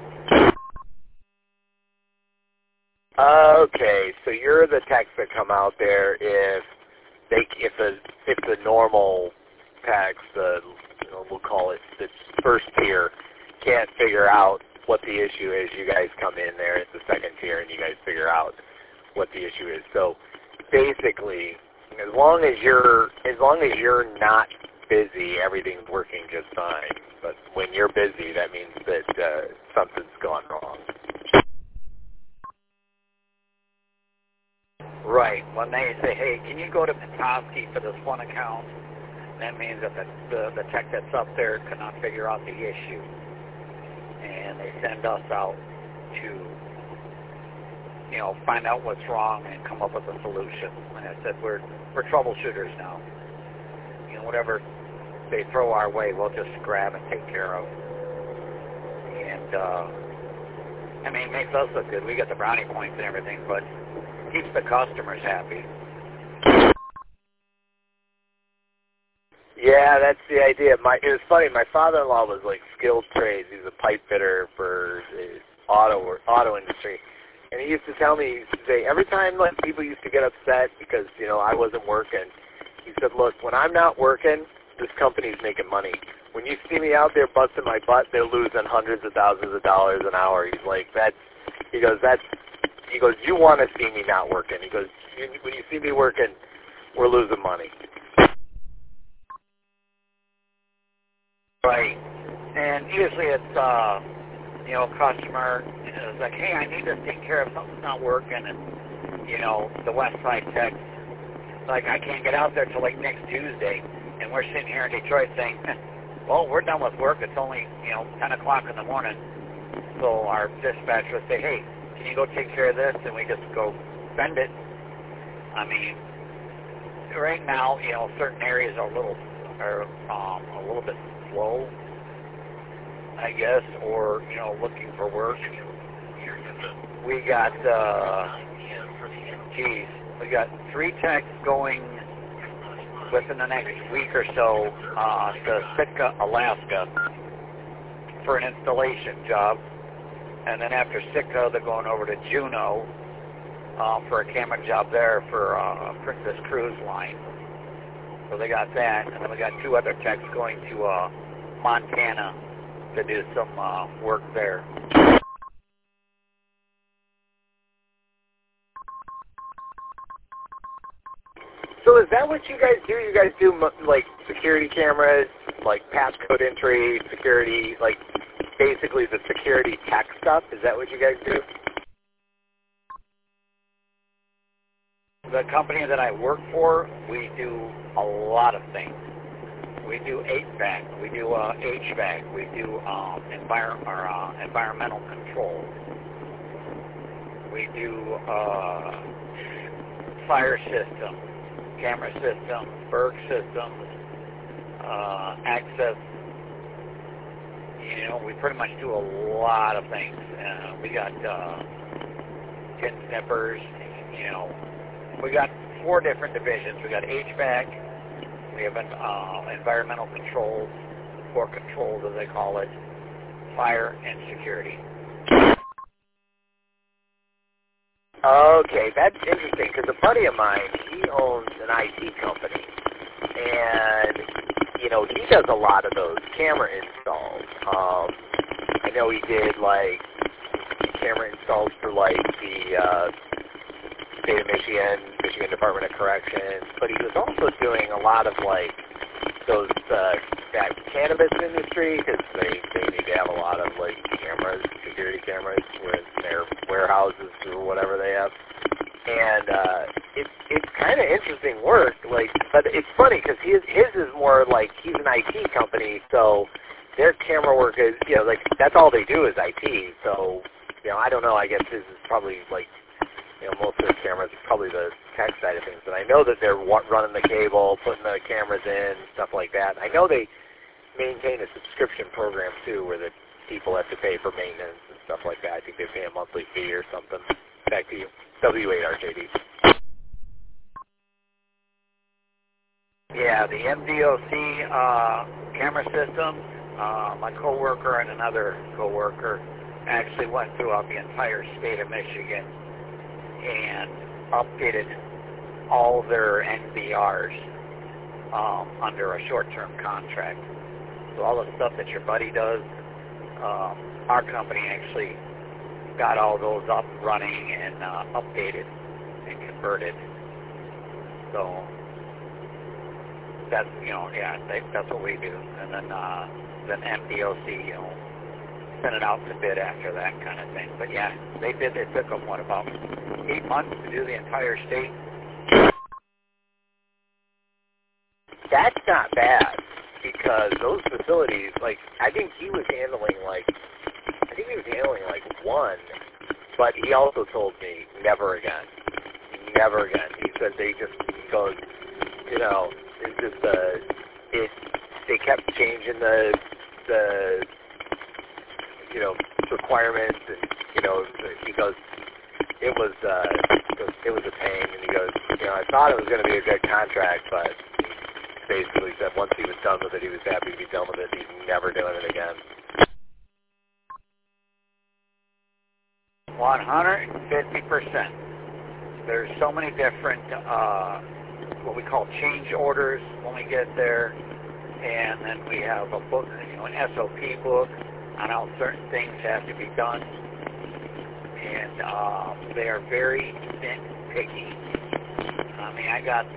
Okay, so you're the techs that come out there if the normal techs, we'll call it the first tier, can't figure out what the issue is. You guys come in there at the second tier and you guys figure out what the issue is. So basically, as long as you're not busy, everything's working just fine. But when you're busy, that means that something's gone wrong. Right. When they say, hey, can you go to Petoskey for this one account? That means that the tech that's up there cannot figure out the issue. And they send us out to, find out what's wrong and come up with a solution. Like I said, we're troubleshooters now. Whatever they throw our way, we'll just grab and take care of. And, it makes us look good. We get the brownie points and everything, but keeps the customers happy. Yeah, that's the idea. It was funny. My father-in-law was like skilled trades. He's a pipe fitter for the auto industry, and he used to tell me, he used to say, every time like people used to get upset because I wasn't working, he said, look, when I'm not working, this company's making money. When you see me out there busting my butt, they're losing hundreds of thousands of dollars an hour. He's like, he goes, you want to see me not working. He goes, when you see me working, we're losing money. Right. And usually it's, a customer is like, hey, I need to take care of something's not working. And, the West Side tech, like, I can't get out there till like next Tuesday. And we're sitting here in Detroit saying, well, we're done with work. It's only, 10 o'clock in the morning. So our dispatcher would say, hey, can you go take care of this? And we just go send it. I mean, right now, certain areas are a little bit slow, I guess, or, looking for work. We got, we got 3 techs going within the next week or so to Sitka, Alaska. for an installation job. And then after Sitka, they're going over to Juneau for a camera job there for Princess Cruise Line. So they got that. And then we got 2 other techs going to Montana to do some work there. So is that what you guys do? You guys do like security cameras, like passcode entry, security, like basically the security tech stuff? Is that what you guys do? The company that I work for, we do a lot of things. We do HVAC, we do HVAC, we do environmental control. We do fire systems, camera systems, Berg systems, access. You know, we pretty much do a lot of things. We got tin snippers, you know. We got 4 different divisions. We got HVAC, we have environmental controls, or controls as they call it, fire, and security. Okay, that's interesting, because a buddy of mine, he owns an IT company, and, you know, he does a lot of those camera installs. I know he did, like, camera installs for, like, the state of Michigan Department of Corrections, but he was also doing a lot of, like, those, that cannabis industry, because they need to have a lot of, like, cameras, security cameras, in their warehouses or whatever they have. And it's kind of interesting work, like, but it's funny, because his is more like, he's an IT company, so their camera work is, you know, like, that's all they do is IT, so, you know, I don't know, I guess his is probably, like, you know, most of their cameras are probably the tech side of things. And I know that they're running the cable, putting the cameras in, stuff like that. I know they maintain a subscription program, too, where the people have to pay for maintenance and stuff like that. I think they pay a monthly fee or something. Back to you. W8RJD. Yeah, the MDOC camera systems, my coworker and another coworker actually went throughout the entire state of Michigan and updated all their NVRs under a short-term contract. So all the stuff that your buddy does, our company actually got all those up running and updated and converted. So that's, you know, yeah, that's what we do. And then MDOC, you know, sent it out to bid after that kind of thing. But yeah, they did. It took them, what, about 8 months to do the entire state? That's not bad, because those facilities, like, I think he was handling, like, one, but he also told me, never again. Never again. He said they just, he goes, you know, it's just, they kept changing the you know, requirements, and, you know, he goes, it was a pain, and he goes, you know, I thought it was going to be a good contract, but he basically said once he was done with it, he was happy to be done with it, he's never doing it again. 150%. There's so many different, what we call change orders when we get there, and then we have a book, you know, an SOP book on how certain things have to be done, and they are very nitpicky. I mean, I got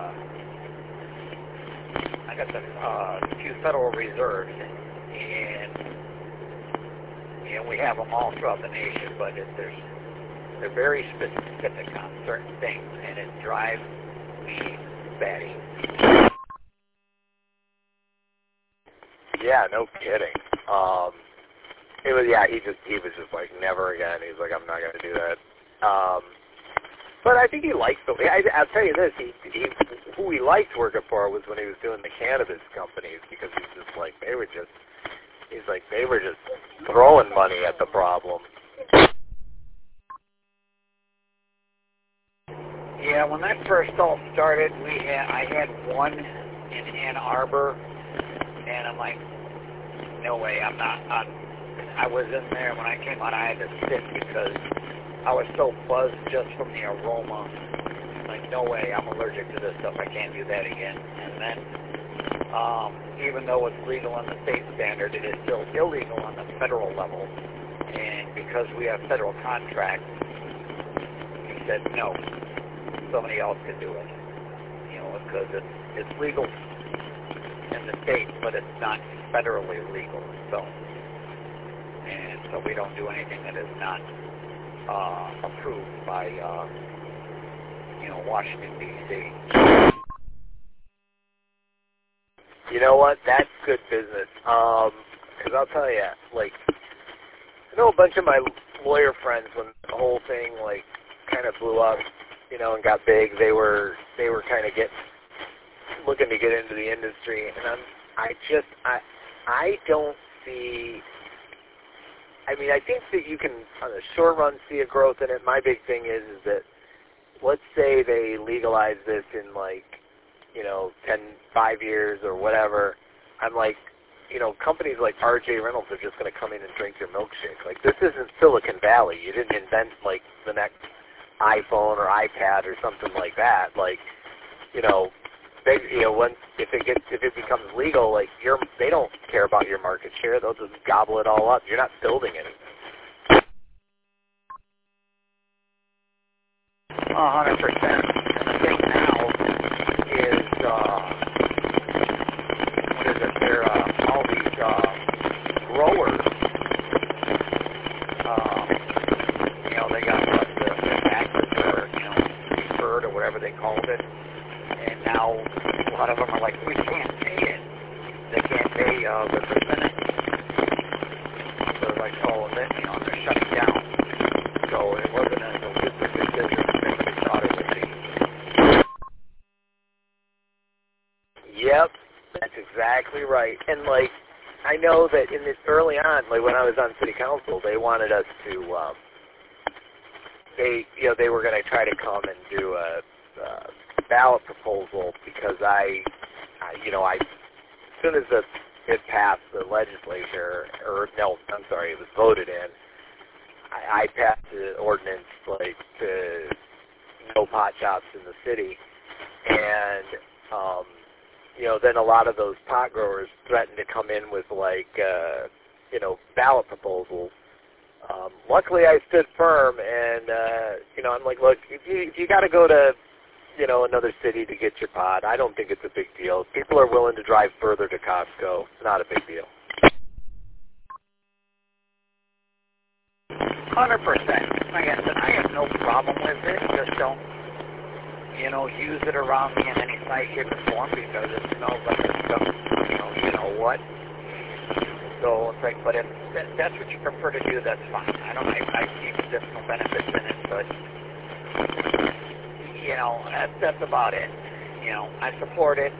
the few Federal Reserves, and you know, we have them all throughout the nation, but they're very specific on certain things, and it drives me batty. Yeah, no kidding. It was, yeah, he was just like, never again. He's like, I'm not going to do that. But I think he likes the, I'll tell you this, who he liked working for was when he was doing the cannabis companies, because he's just like, they were just throwing money at the problem. Yeah, when that first all started, I had one in Ann Arbor, and I'm like, no way, I'm not. I was in there when I came out. I had to sit because I was so buzzed just from the aroma. Like, no way, I'm allergic to this stuff. I can't do that again. And then, even though it's legal on the state standard, it is still illegal on the federal level. And because we have federal contracts, he said no, somebody else can do it. You know, because it's legal in the state, but it's not federally legal. So we don't do anything that is not approved by Washington, D.C. You know what? That's good business. Because I'll tell you, like, I know a bunch of my lawyer friends when the whole thing, like, kind of blew up, you know, and got big. They were kind of looking to get into the industry, and I don't see. I mean, I think that you can, on the short run, see a growth in it. My big thing is that, let's say they legalize this in, like, 5 years or whatever. I'm like, companies like RJ Reynolds are just going to come in and drink your milkshake. Like, this isn't Silicon Valley. You didn't invent, like, the next iPhone or iPad or something like that. Like, if it becomes legal, like, they don't care about your market share. They'll just gobble it all up. You're not building anything. 100%. And the thing now is, what is it? There are all these growers. They got the taxes or deferred or whatever they called it, and now a lot of them are like, we can't pay it. They can't pay the percentage. So they're like, oh, then they're shutting down. So it wasn't as a business decision as they thought it would be. Yep, that's exactly right. And, like, I know that in this early on, like when I was on city council, they wanted us to, they were going to try to come and do a ballot proposal because as soon as it passed the legislature, it was voted in, I passed the ordinance, like, to no pot shops in the city, and, then a lot of those pot growers threatened to come in with, like, ballot proposals. Luckily, I stood firm, and, I'm like, look, if you got to go to, another city to get your pot, I don't think it's a big deal. People are willing to drive further to Costco. It's not a big deal. 100%. Like I said, I have no problem with it. Just don't, use it around me in any sight, shape, or form because it smells like stuff, you know what. So it's like, but if that's what you prefer to do, that's fine. I see medicinal benefits in it, but, that's about it. I support it.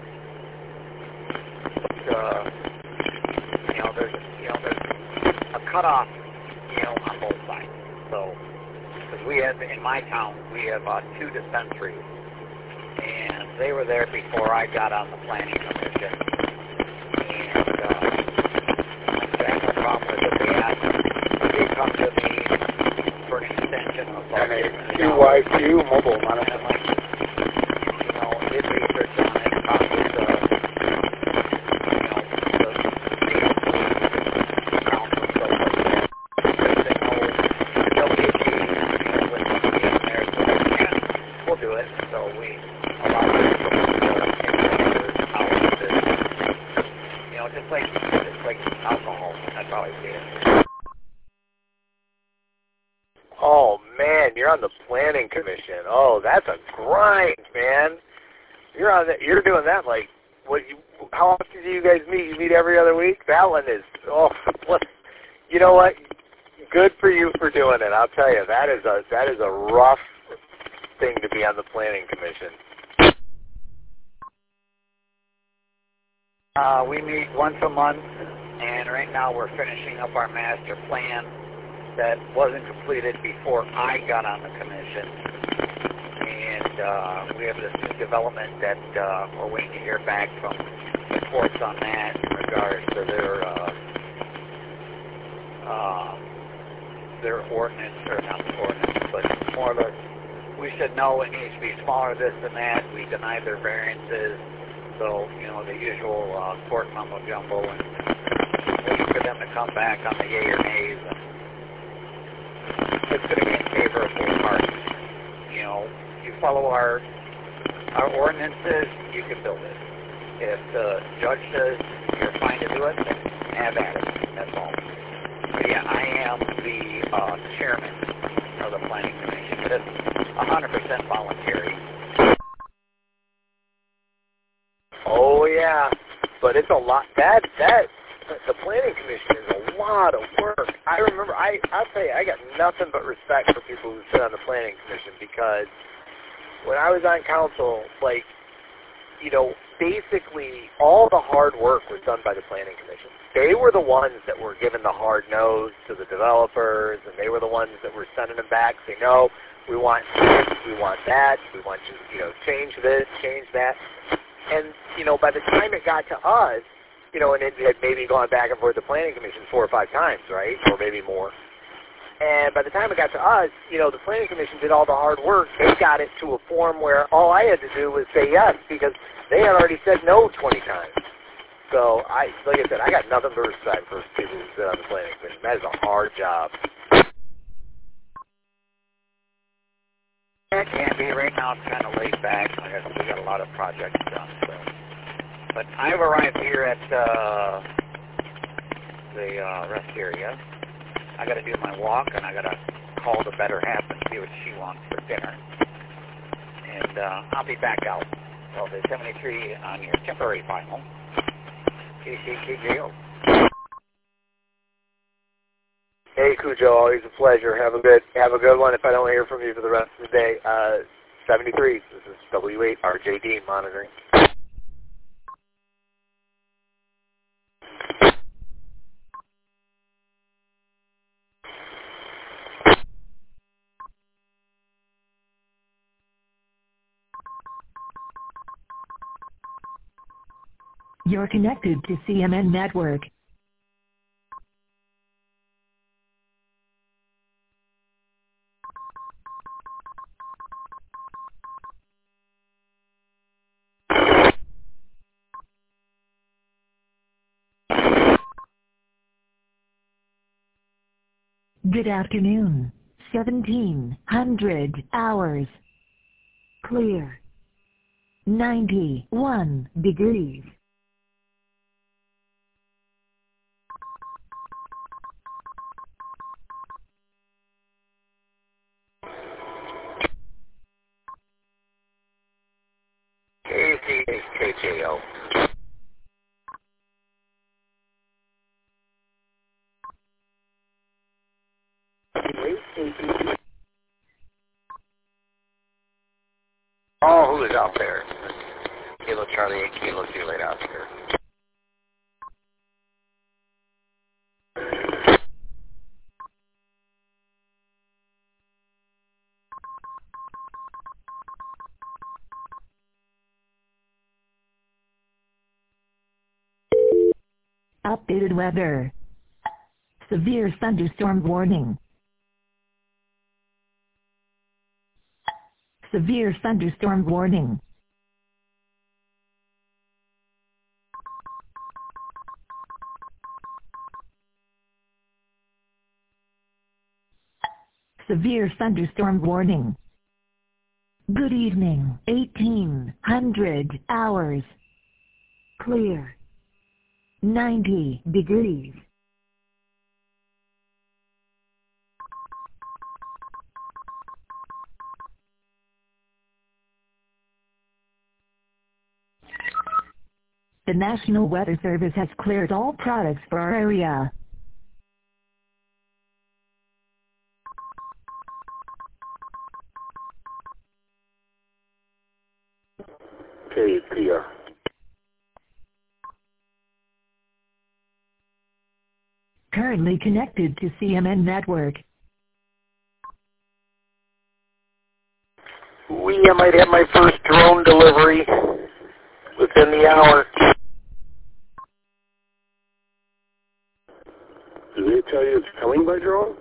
But, there's a cutoff, on both sides. So, because we have, in my town, we have 2 dispensaries, and they were there before I got on the planning commission. And the problem with it, they come to me for an extension of and a QYQ mobile monitor. And like, did research on it, probably You're on the planning commission. Oh, that's a grind, man. You're doing that like how often do you guys meet? You meet every other week? That one is you know what? Good for you for doing it. I'll tell you, that is a rough thing to be on the planning commission. We meet once a month, and right now we're finishing up our master plan that wasn't completed before I got on the commission. And we have this new development that we're waiting to hear back from reports on that in regards to their their ordinance, or not the ordinance, but more of a, we said no, it needs to be smaller, this and that. We denied their variances. So, you know, the usual court mumbo jumbo and waiting for them to come back on the yay or nays. And it's going to be in favor of both parties. You know, you follow our ordinances, you can build it. If the judge says you're fine to do it, then have at it. That's all. But yeah, I am the chairman of the Planning Commission. It is 100% voluntary. Oh yeah, but it's a lot. That the Planning Commission is a lot of work. I remember. I'll tell you, I got nothing but respect for people who sit on the Planning Commission, because when I was on council, like, you know, basically all the hard work was done by the Planning Commission. They were the ones that were giving the hard nose to the developers, and they were the ones that were sending them back, saying, no, we want this, we want that, we want you know, change this, change that. And, you know, by the time it got to us, you know, and it had maybe gone back and forth the Planning Commission 4 or 5 times, right, or maybe more. And by the time it got to us, you know, the Planning Commission did all the hard work. They got it to a form where all I had to do was say yes, because they had already said no 20 times. So, like I said, I got nothing but respect for people who sit on the Planning Commission. That is a hard job. It can be. Right now it's kind of laid back. We got a lot of projects done. So. But I've arrived here at the rest area. I got to do my walk, and I got to call the better half and see what she wants for dinner. And I'll be back out. So the 73 on your temporary final. KCKJO. Hey, Cujo, always a pleasure. Have a good one. If I don't hear from you for the rest of the day, 73. This is W8RJD monitoring. You're connected to CMN Network. Good afternoon. 1700 hours. Clear. 91 degrees. KCKJO. Oh, who is out there? Kilo Charlie 8 Kilo Juliet out here. Updated weather. Severe thunderstorm warning. Severe thunderstorm warning. Severe thunderstorm warning. Good evening. 1800 hours. Clear. 90 degrees. The National Weather Service has cleared all products for our area. KPR. Currently connected to CMN Network. I might have my first drone delivery within the hour. they tell you it's coming by drone?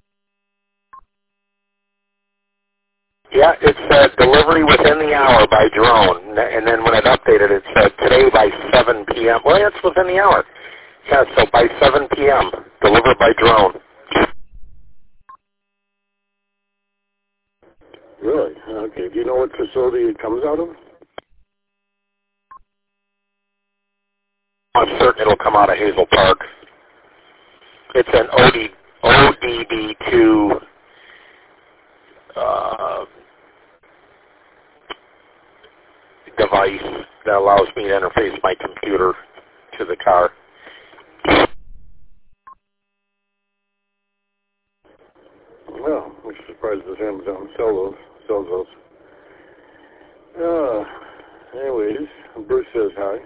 Yeah, it said delivery within the hour by drone, and then when it updated, it said today by 7 p.m. Well, it's within the hour. Yeah, so by 7 p.m., delivered by drone. Really? Okay. Do you know what facility it comes out of? I'm certain it'll come out of Hazel Park. It's an ODB2 device that allows me to interface my computer to the car. Well, I'm surprised that Amazon sells those. Anyways, Bruce says hi.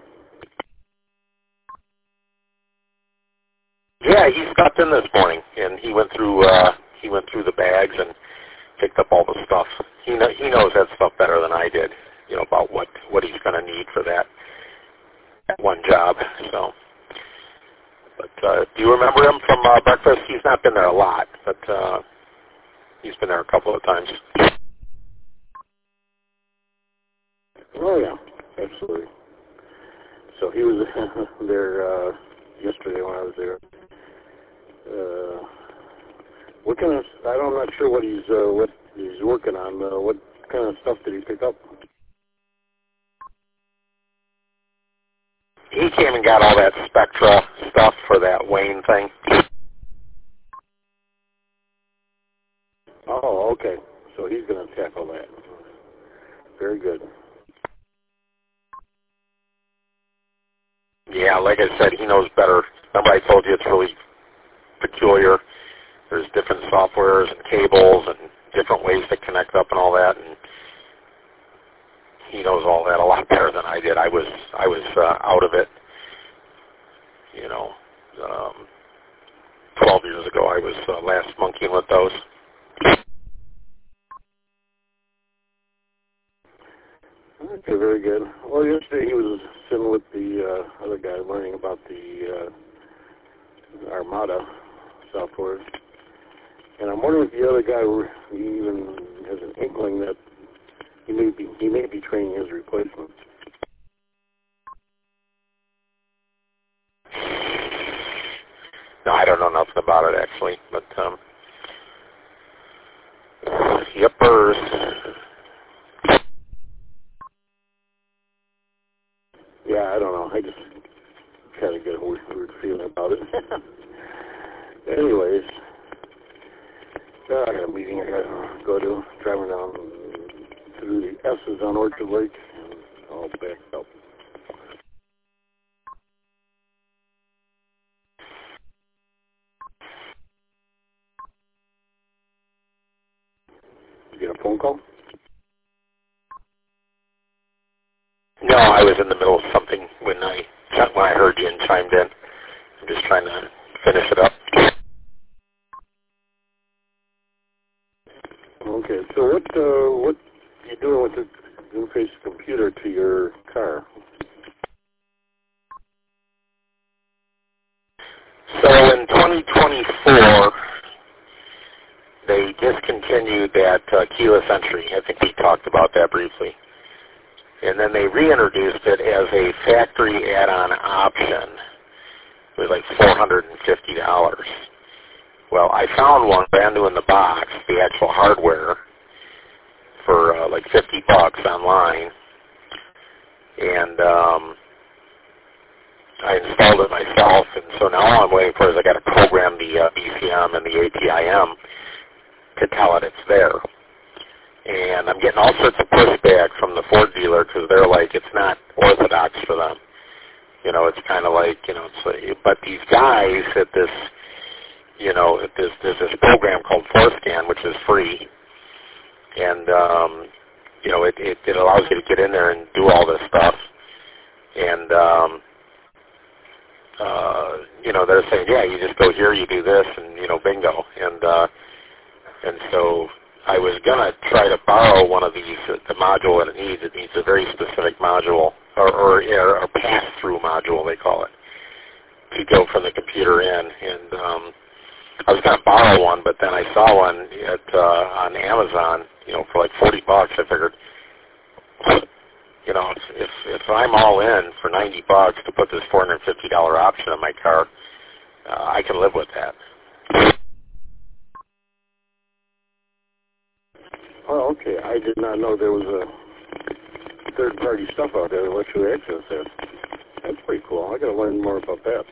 Yeah, he stopped in this morning, and he went through the bags and picked up all the stuff. He knows that stuff better than I did, you know, about what he's going to need for that one job. So, but do you remember him from breakfast? He's not been there a lot, but he's been there a couple of times. Oh yeah, absolutely. So he was there yesterday when I was there. What kind of? I'm not sure what he's working on. What kind of stuff did he pick up? He came and got all that Spectra stuff for that Wayne thing. Oh, okay. So he's going to tackle that. Very good. Yeah, like I said, he knows better. Remember I told you it's really peculiar. There's different softwares and cables and different ways to connect up and all that, and he knows all that a lot better than I did. I was out of it. You know, 12 years ago I was last monkeying with those. Okay, very good. Well, yesterday he was sitting with the other guy learning about the Armada software. And I'm wondering if the other guy even has an inkling that he may be training his replacement. No, I don't know nothing about it actually, but yippers. Yeah, I don't know. I just kind of get a weird feeling about it. Anyways, I got a meeting I got to go to, driving down through the S's on Orchard Lake, and all backed up. You get a phone call? No, I was in the middle of something when I heard you and chimed in. I'm just trying to finish it up. Okay, so what are you doing with the interface computer to your car? So in 2024, they discontinued that keyless entry. I think we talked about that briefly. And then they reintroduced it as a factory add-on option with like $450. Well, I found one brand new in the box, the actual hardware, for like $50 online. And I installed it myself, and so now all I'm waiting for is I got to program the BCM and the ATIM to tell it it's there. And I'm getting all sorts of pushback from the Ford dealer because they're like, it's not orthodox for them. You know, it's kind of like, you know, it's like, but these guys at this, you know, there's this program called ForScan, which is free, and you know, it allows you to get in there and do all this stuff, and you know, they're saying, yeah, you just go here, you do this, and you know, bingo, and so I was gonna try to borrow one of these, the module that it needs. It needs a very specific module, or a pass-through module, they call it, to go from the computer in. And I was going to borrow one, but then I saw one at on Amazon, for like $40. I figured, if I'm all in for $90 to put this $450 option on my car, I can live with that. Oh, okay. I did not know there was a third-party stuff out there that lets you access that. That's pretty cool. I got to learn more about that.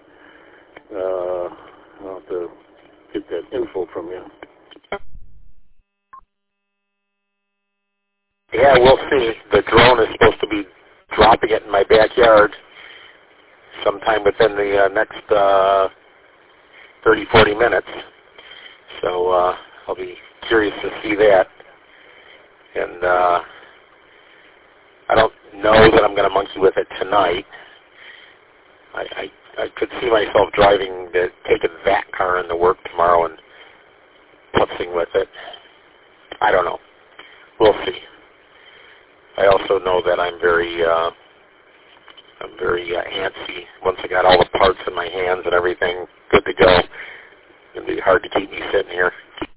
I'll have to get that info from you. Yeah, we'll see. The drone is supposed to be dropping it in my backyard sometime within the next 30, 40 minutes. So I'll be curious to see that. And I don't know that I'm going to monkey with it tonight. I could see myself taking that car into work tomorrow and putzing with it. I don't know. We'll see. I also know that I'm very antsy. Once I got all the parts in my hands and everything good to go, it'd be hard to keep me sitting here.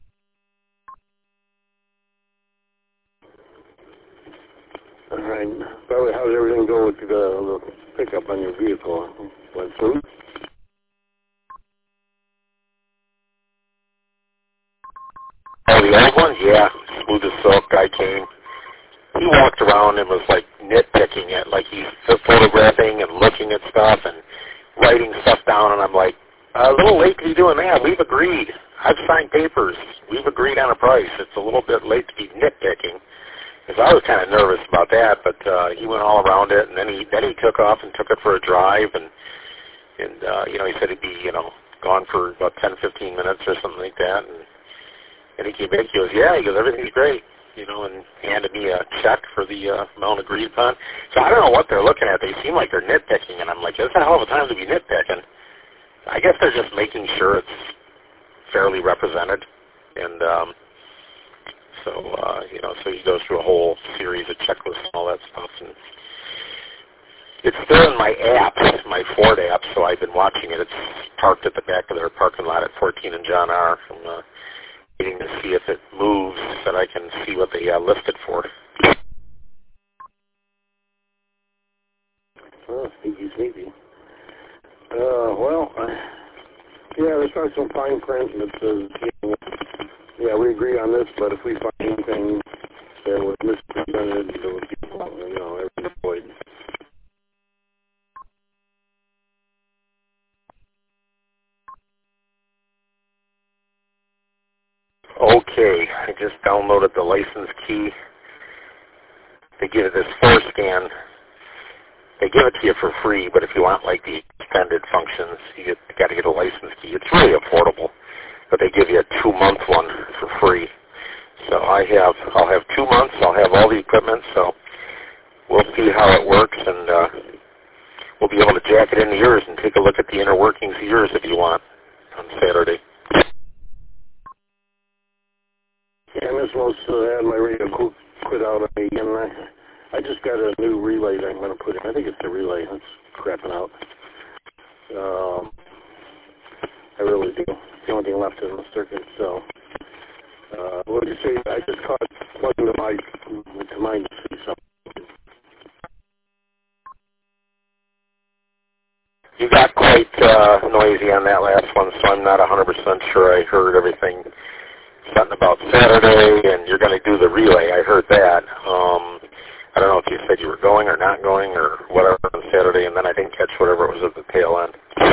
All right. By the way, how did everything go with the pickup on your vehicle? Went smooth? Oh, the old one? Yeah. Smooth as silk. Guy came. He walked around and was like nitpicking it, like he's photographing and looking at stuff and writing stuff down, and I'm like, a little late to be doing that. We've agreed. I've signed papers. We've agreed on a price. It's a little bit late to be nitpicking. Because I was kind of nervous about that, but he went all around it, and then he took off and took it for a drive, and he said he'd be gone for about 10, 15 minutes or something like that, and he came back. He goes, yeah, he goes, everything's great, and handed me a check for the amount agreed upon. So I don't know what they're looking at. They seem like they're nitpicking, and I'm like, it's a hell of a time to be nitpicking. I guess they're just making sure it's fairly represented, and so he goes through a whole series of checklists and all that stuff. And it's still in my app, my Ford app, so I've been watching it. It's parked at the back of their parking lot at 14 and John R. I'm waiting to see if it moves so that I can see what they listed for. Oh, sneaky. Yeah, there's probably some fine print that says, yeah, we agree on this, but if we find anything that was misrepresented, it would be, every void. Okay, I just downloaded the license key. They give it this ForeScan. They give it to you for free, but if you want like the extended functions, you got to get a license key. It's really affordable, but they give you a 2-month one for free. So I'll have 2 months. I'll have all the equipment. So we'll see how it works, and we'll be able to jack it into yours and take a look at the inner workings of yours if you want on Saturday. Yeah, Miss Most had my radio quit out on me, and I just got a new relay that I'm going to put in. I think it's the relay that's crapping out. I really do. It's the only thing left in the circuit. So, what did you say? I just caught plugging the mic to mine to see something. You got quite noisy on that last one, so I'm not 100% sure I heard everything. Something about Saturday, and you're going to do the relay. I heard that. I don't know if you said you were going or not going or whatever on Saturday, and then I didn't catch whatever it was at the tail end.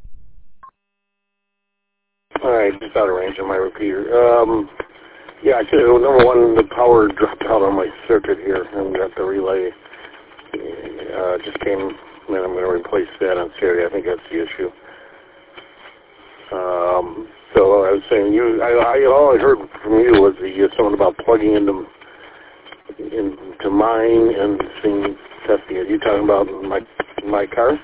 All right, just out of range on my repeater. Yeah, number one, the power dropped out on my circuit here, and got the relay. Just came, and I'm going to replace that on Saturday. I think that's the issue. So I was saying, all I heard from you was something about plugging into mine and seeing testing it. You talking about my car?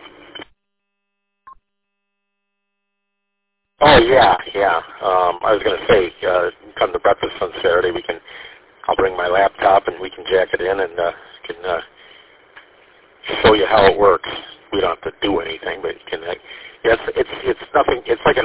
Oh yeah. I was going to say, come to breakfast on Saturday. I'll bring my laptop and we can jack it in and can show you how it works. We don't have to do anything, but Yes, it's nothing. It's like an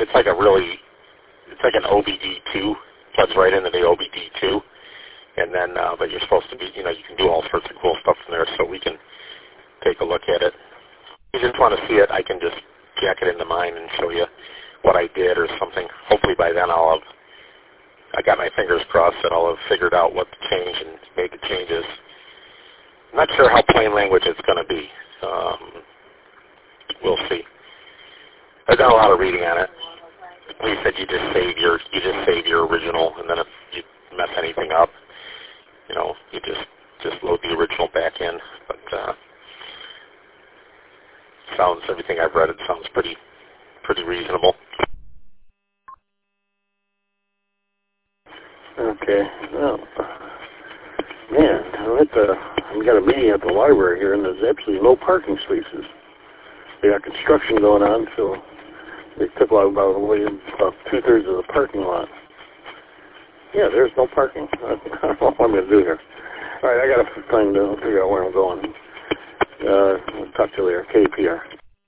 OBD2. Plugs right into the OBD2, and then but you're supposed to be, you can do all sorts of cool stuff in there. So we can take a look at it. If you just want to see it, I can just jack it into mine and show you what I did or something. Hopefully by then I got my fingers crossed that I'll have figured out what to change and made the changes. I'm not sure how plain language it's going to be. We'll see. I've done a lot of reading on it. He said you just save your original, and then if you mess anything up, you just load the original back in. But everything I've read, it sounds pretty reasonable. Okay. Well, man, I've got a meeting at the library here, and there's absolutely no parking spaces. They got construction going on, so they took out about 2/3 of the parking lot. Yeah, there's no parking. I don't know what I'm going to do here. All right, I got to figure out where I'm going. I'll talk to you later. KPR.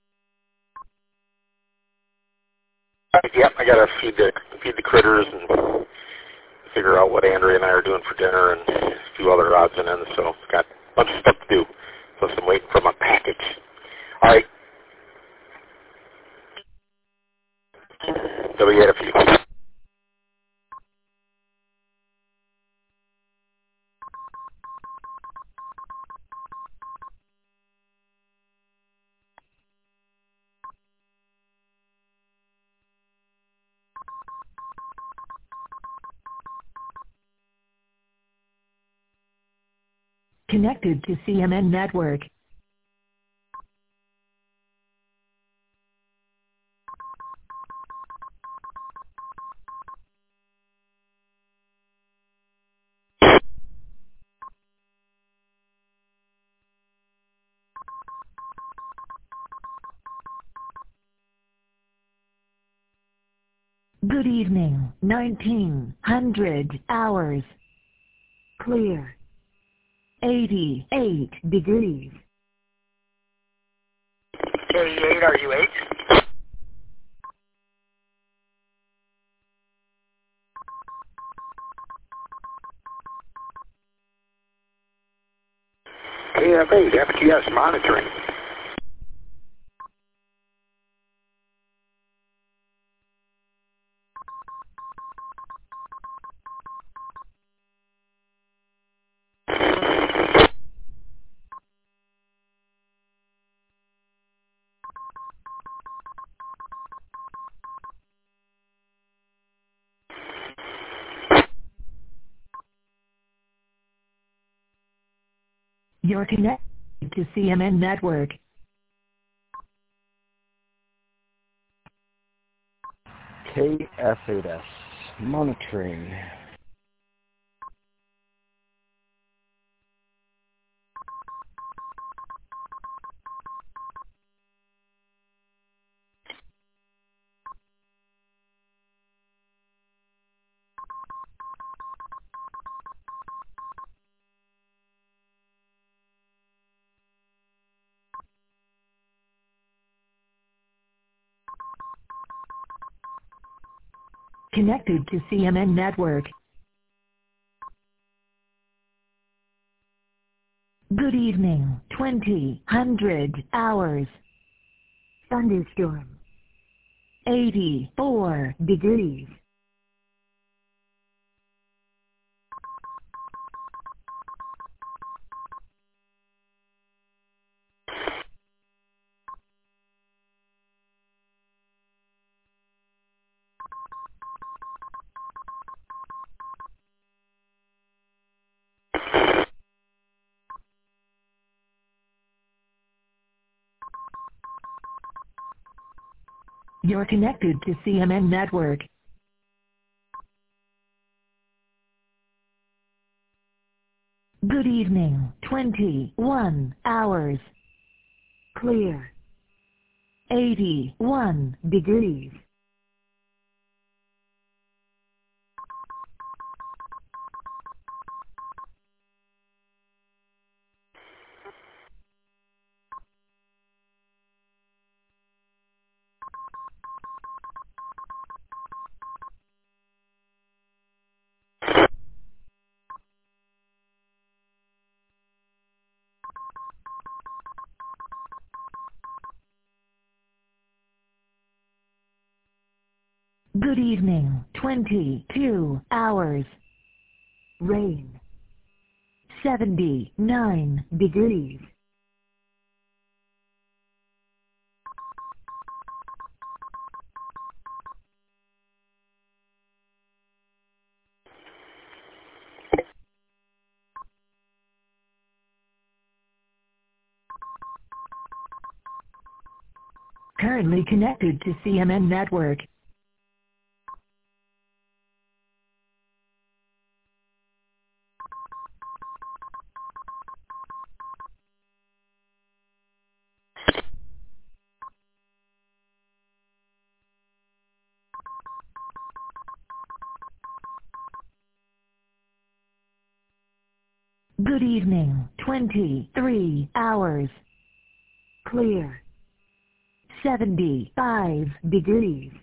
Yep, I got to feed the critters and figure out what Andrea and I are doing for dinner and a few other odds and ends. So got a bunch of stuff to do. Plus I'm waiting for my package. All right. WFU. Connected to CMN Network. Good evening, 1900 hours. Clear. 88 degrees. 88, are you 8? KF8, FTS monitoring. You're connected to CMN Network. KF8S monitoring. Connected to CMN Network. Good evening, 2000 hours. Thunderstorm. 84 degrees. You're connected to CMN Network. Good evening, 21 hours. Clear. 81 degrees. Good evening, 22 hours. Rain. 79 degrees. Currently connected to CMN Network. Good evening, 23 hours. Clear. 75 degrees.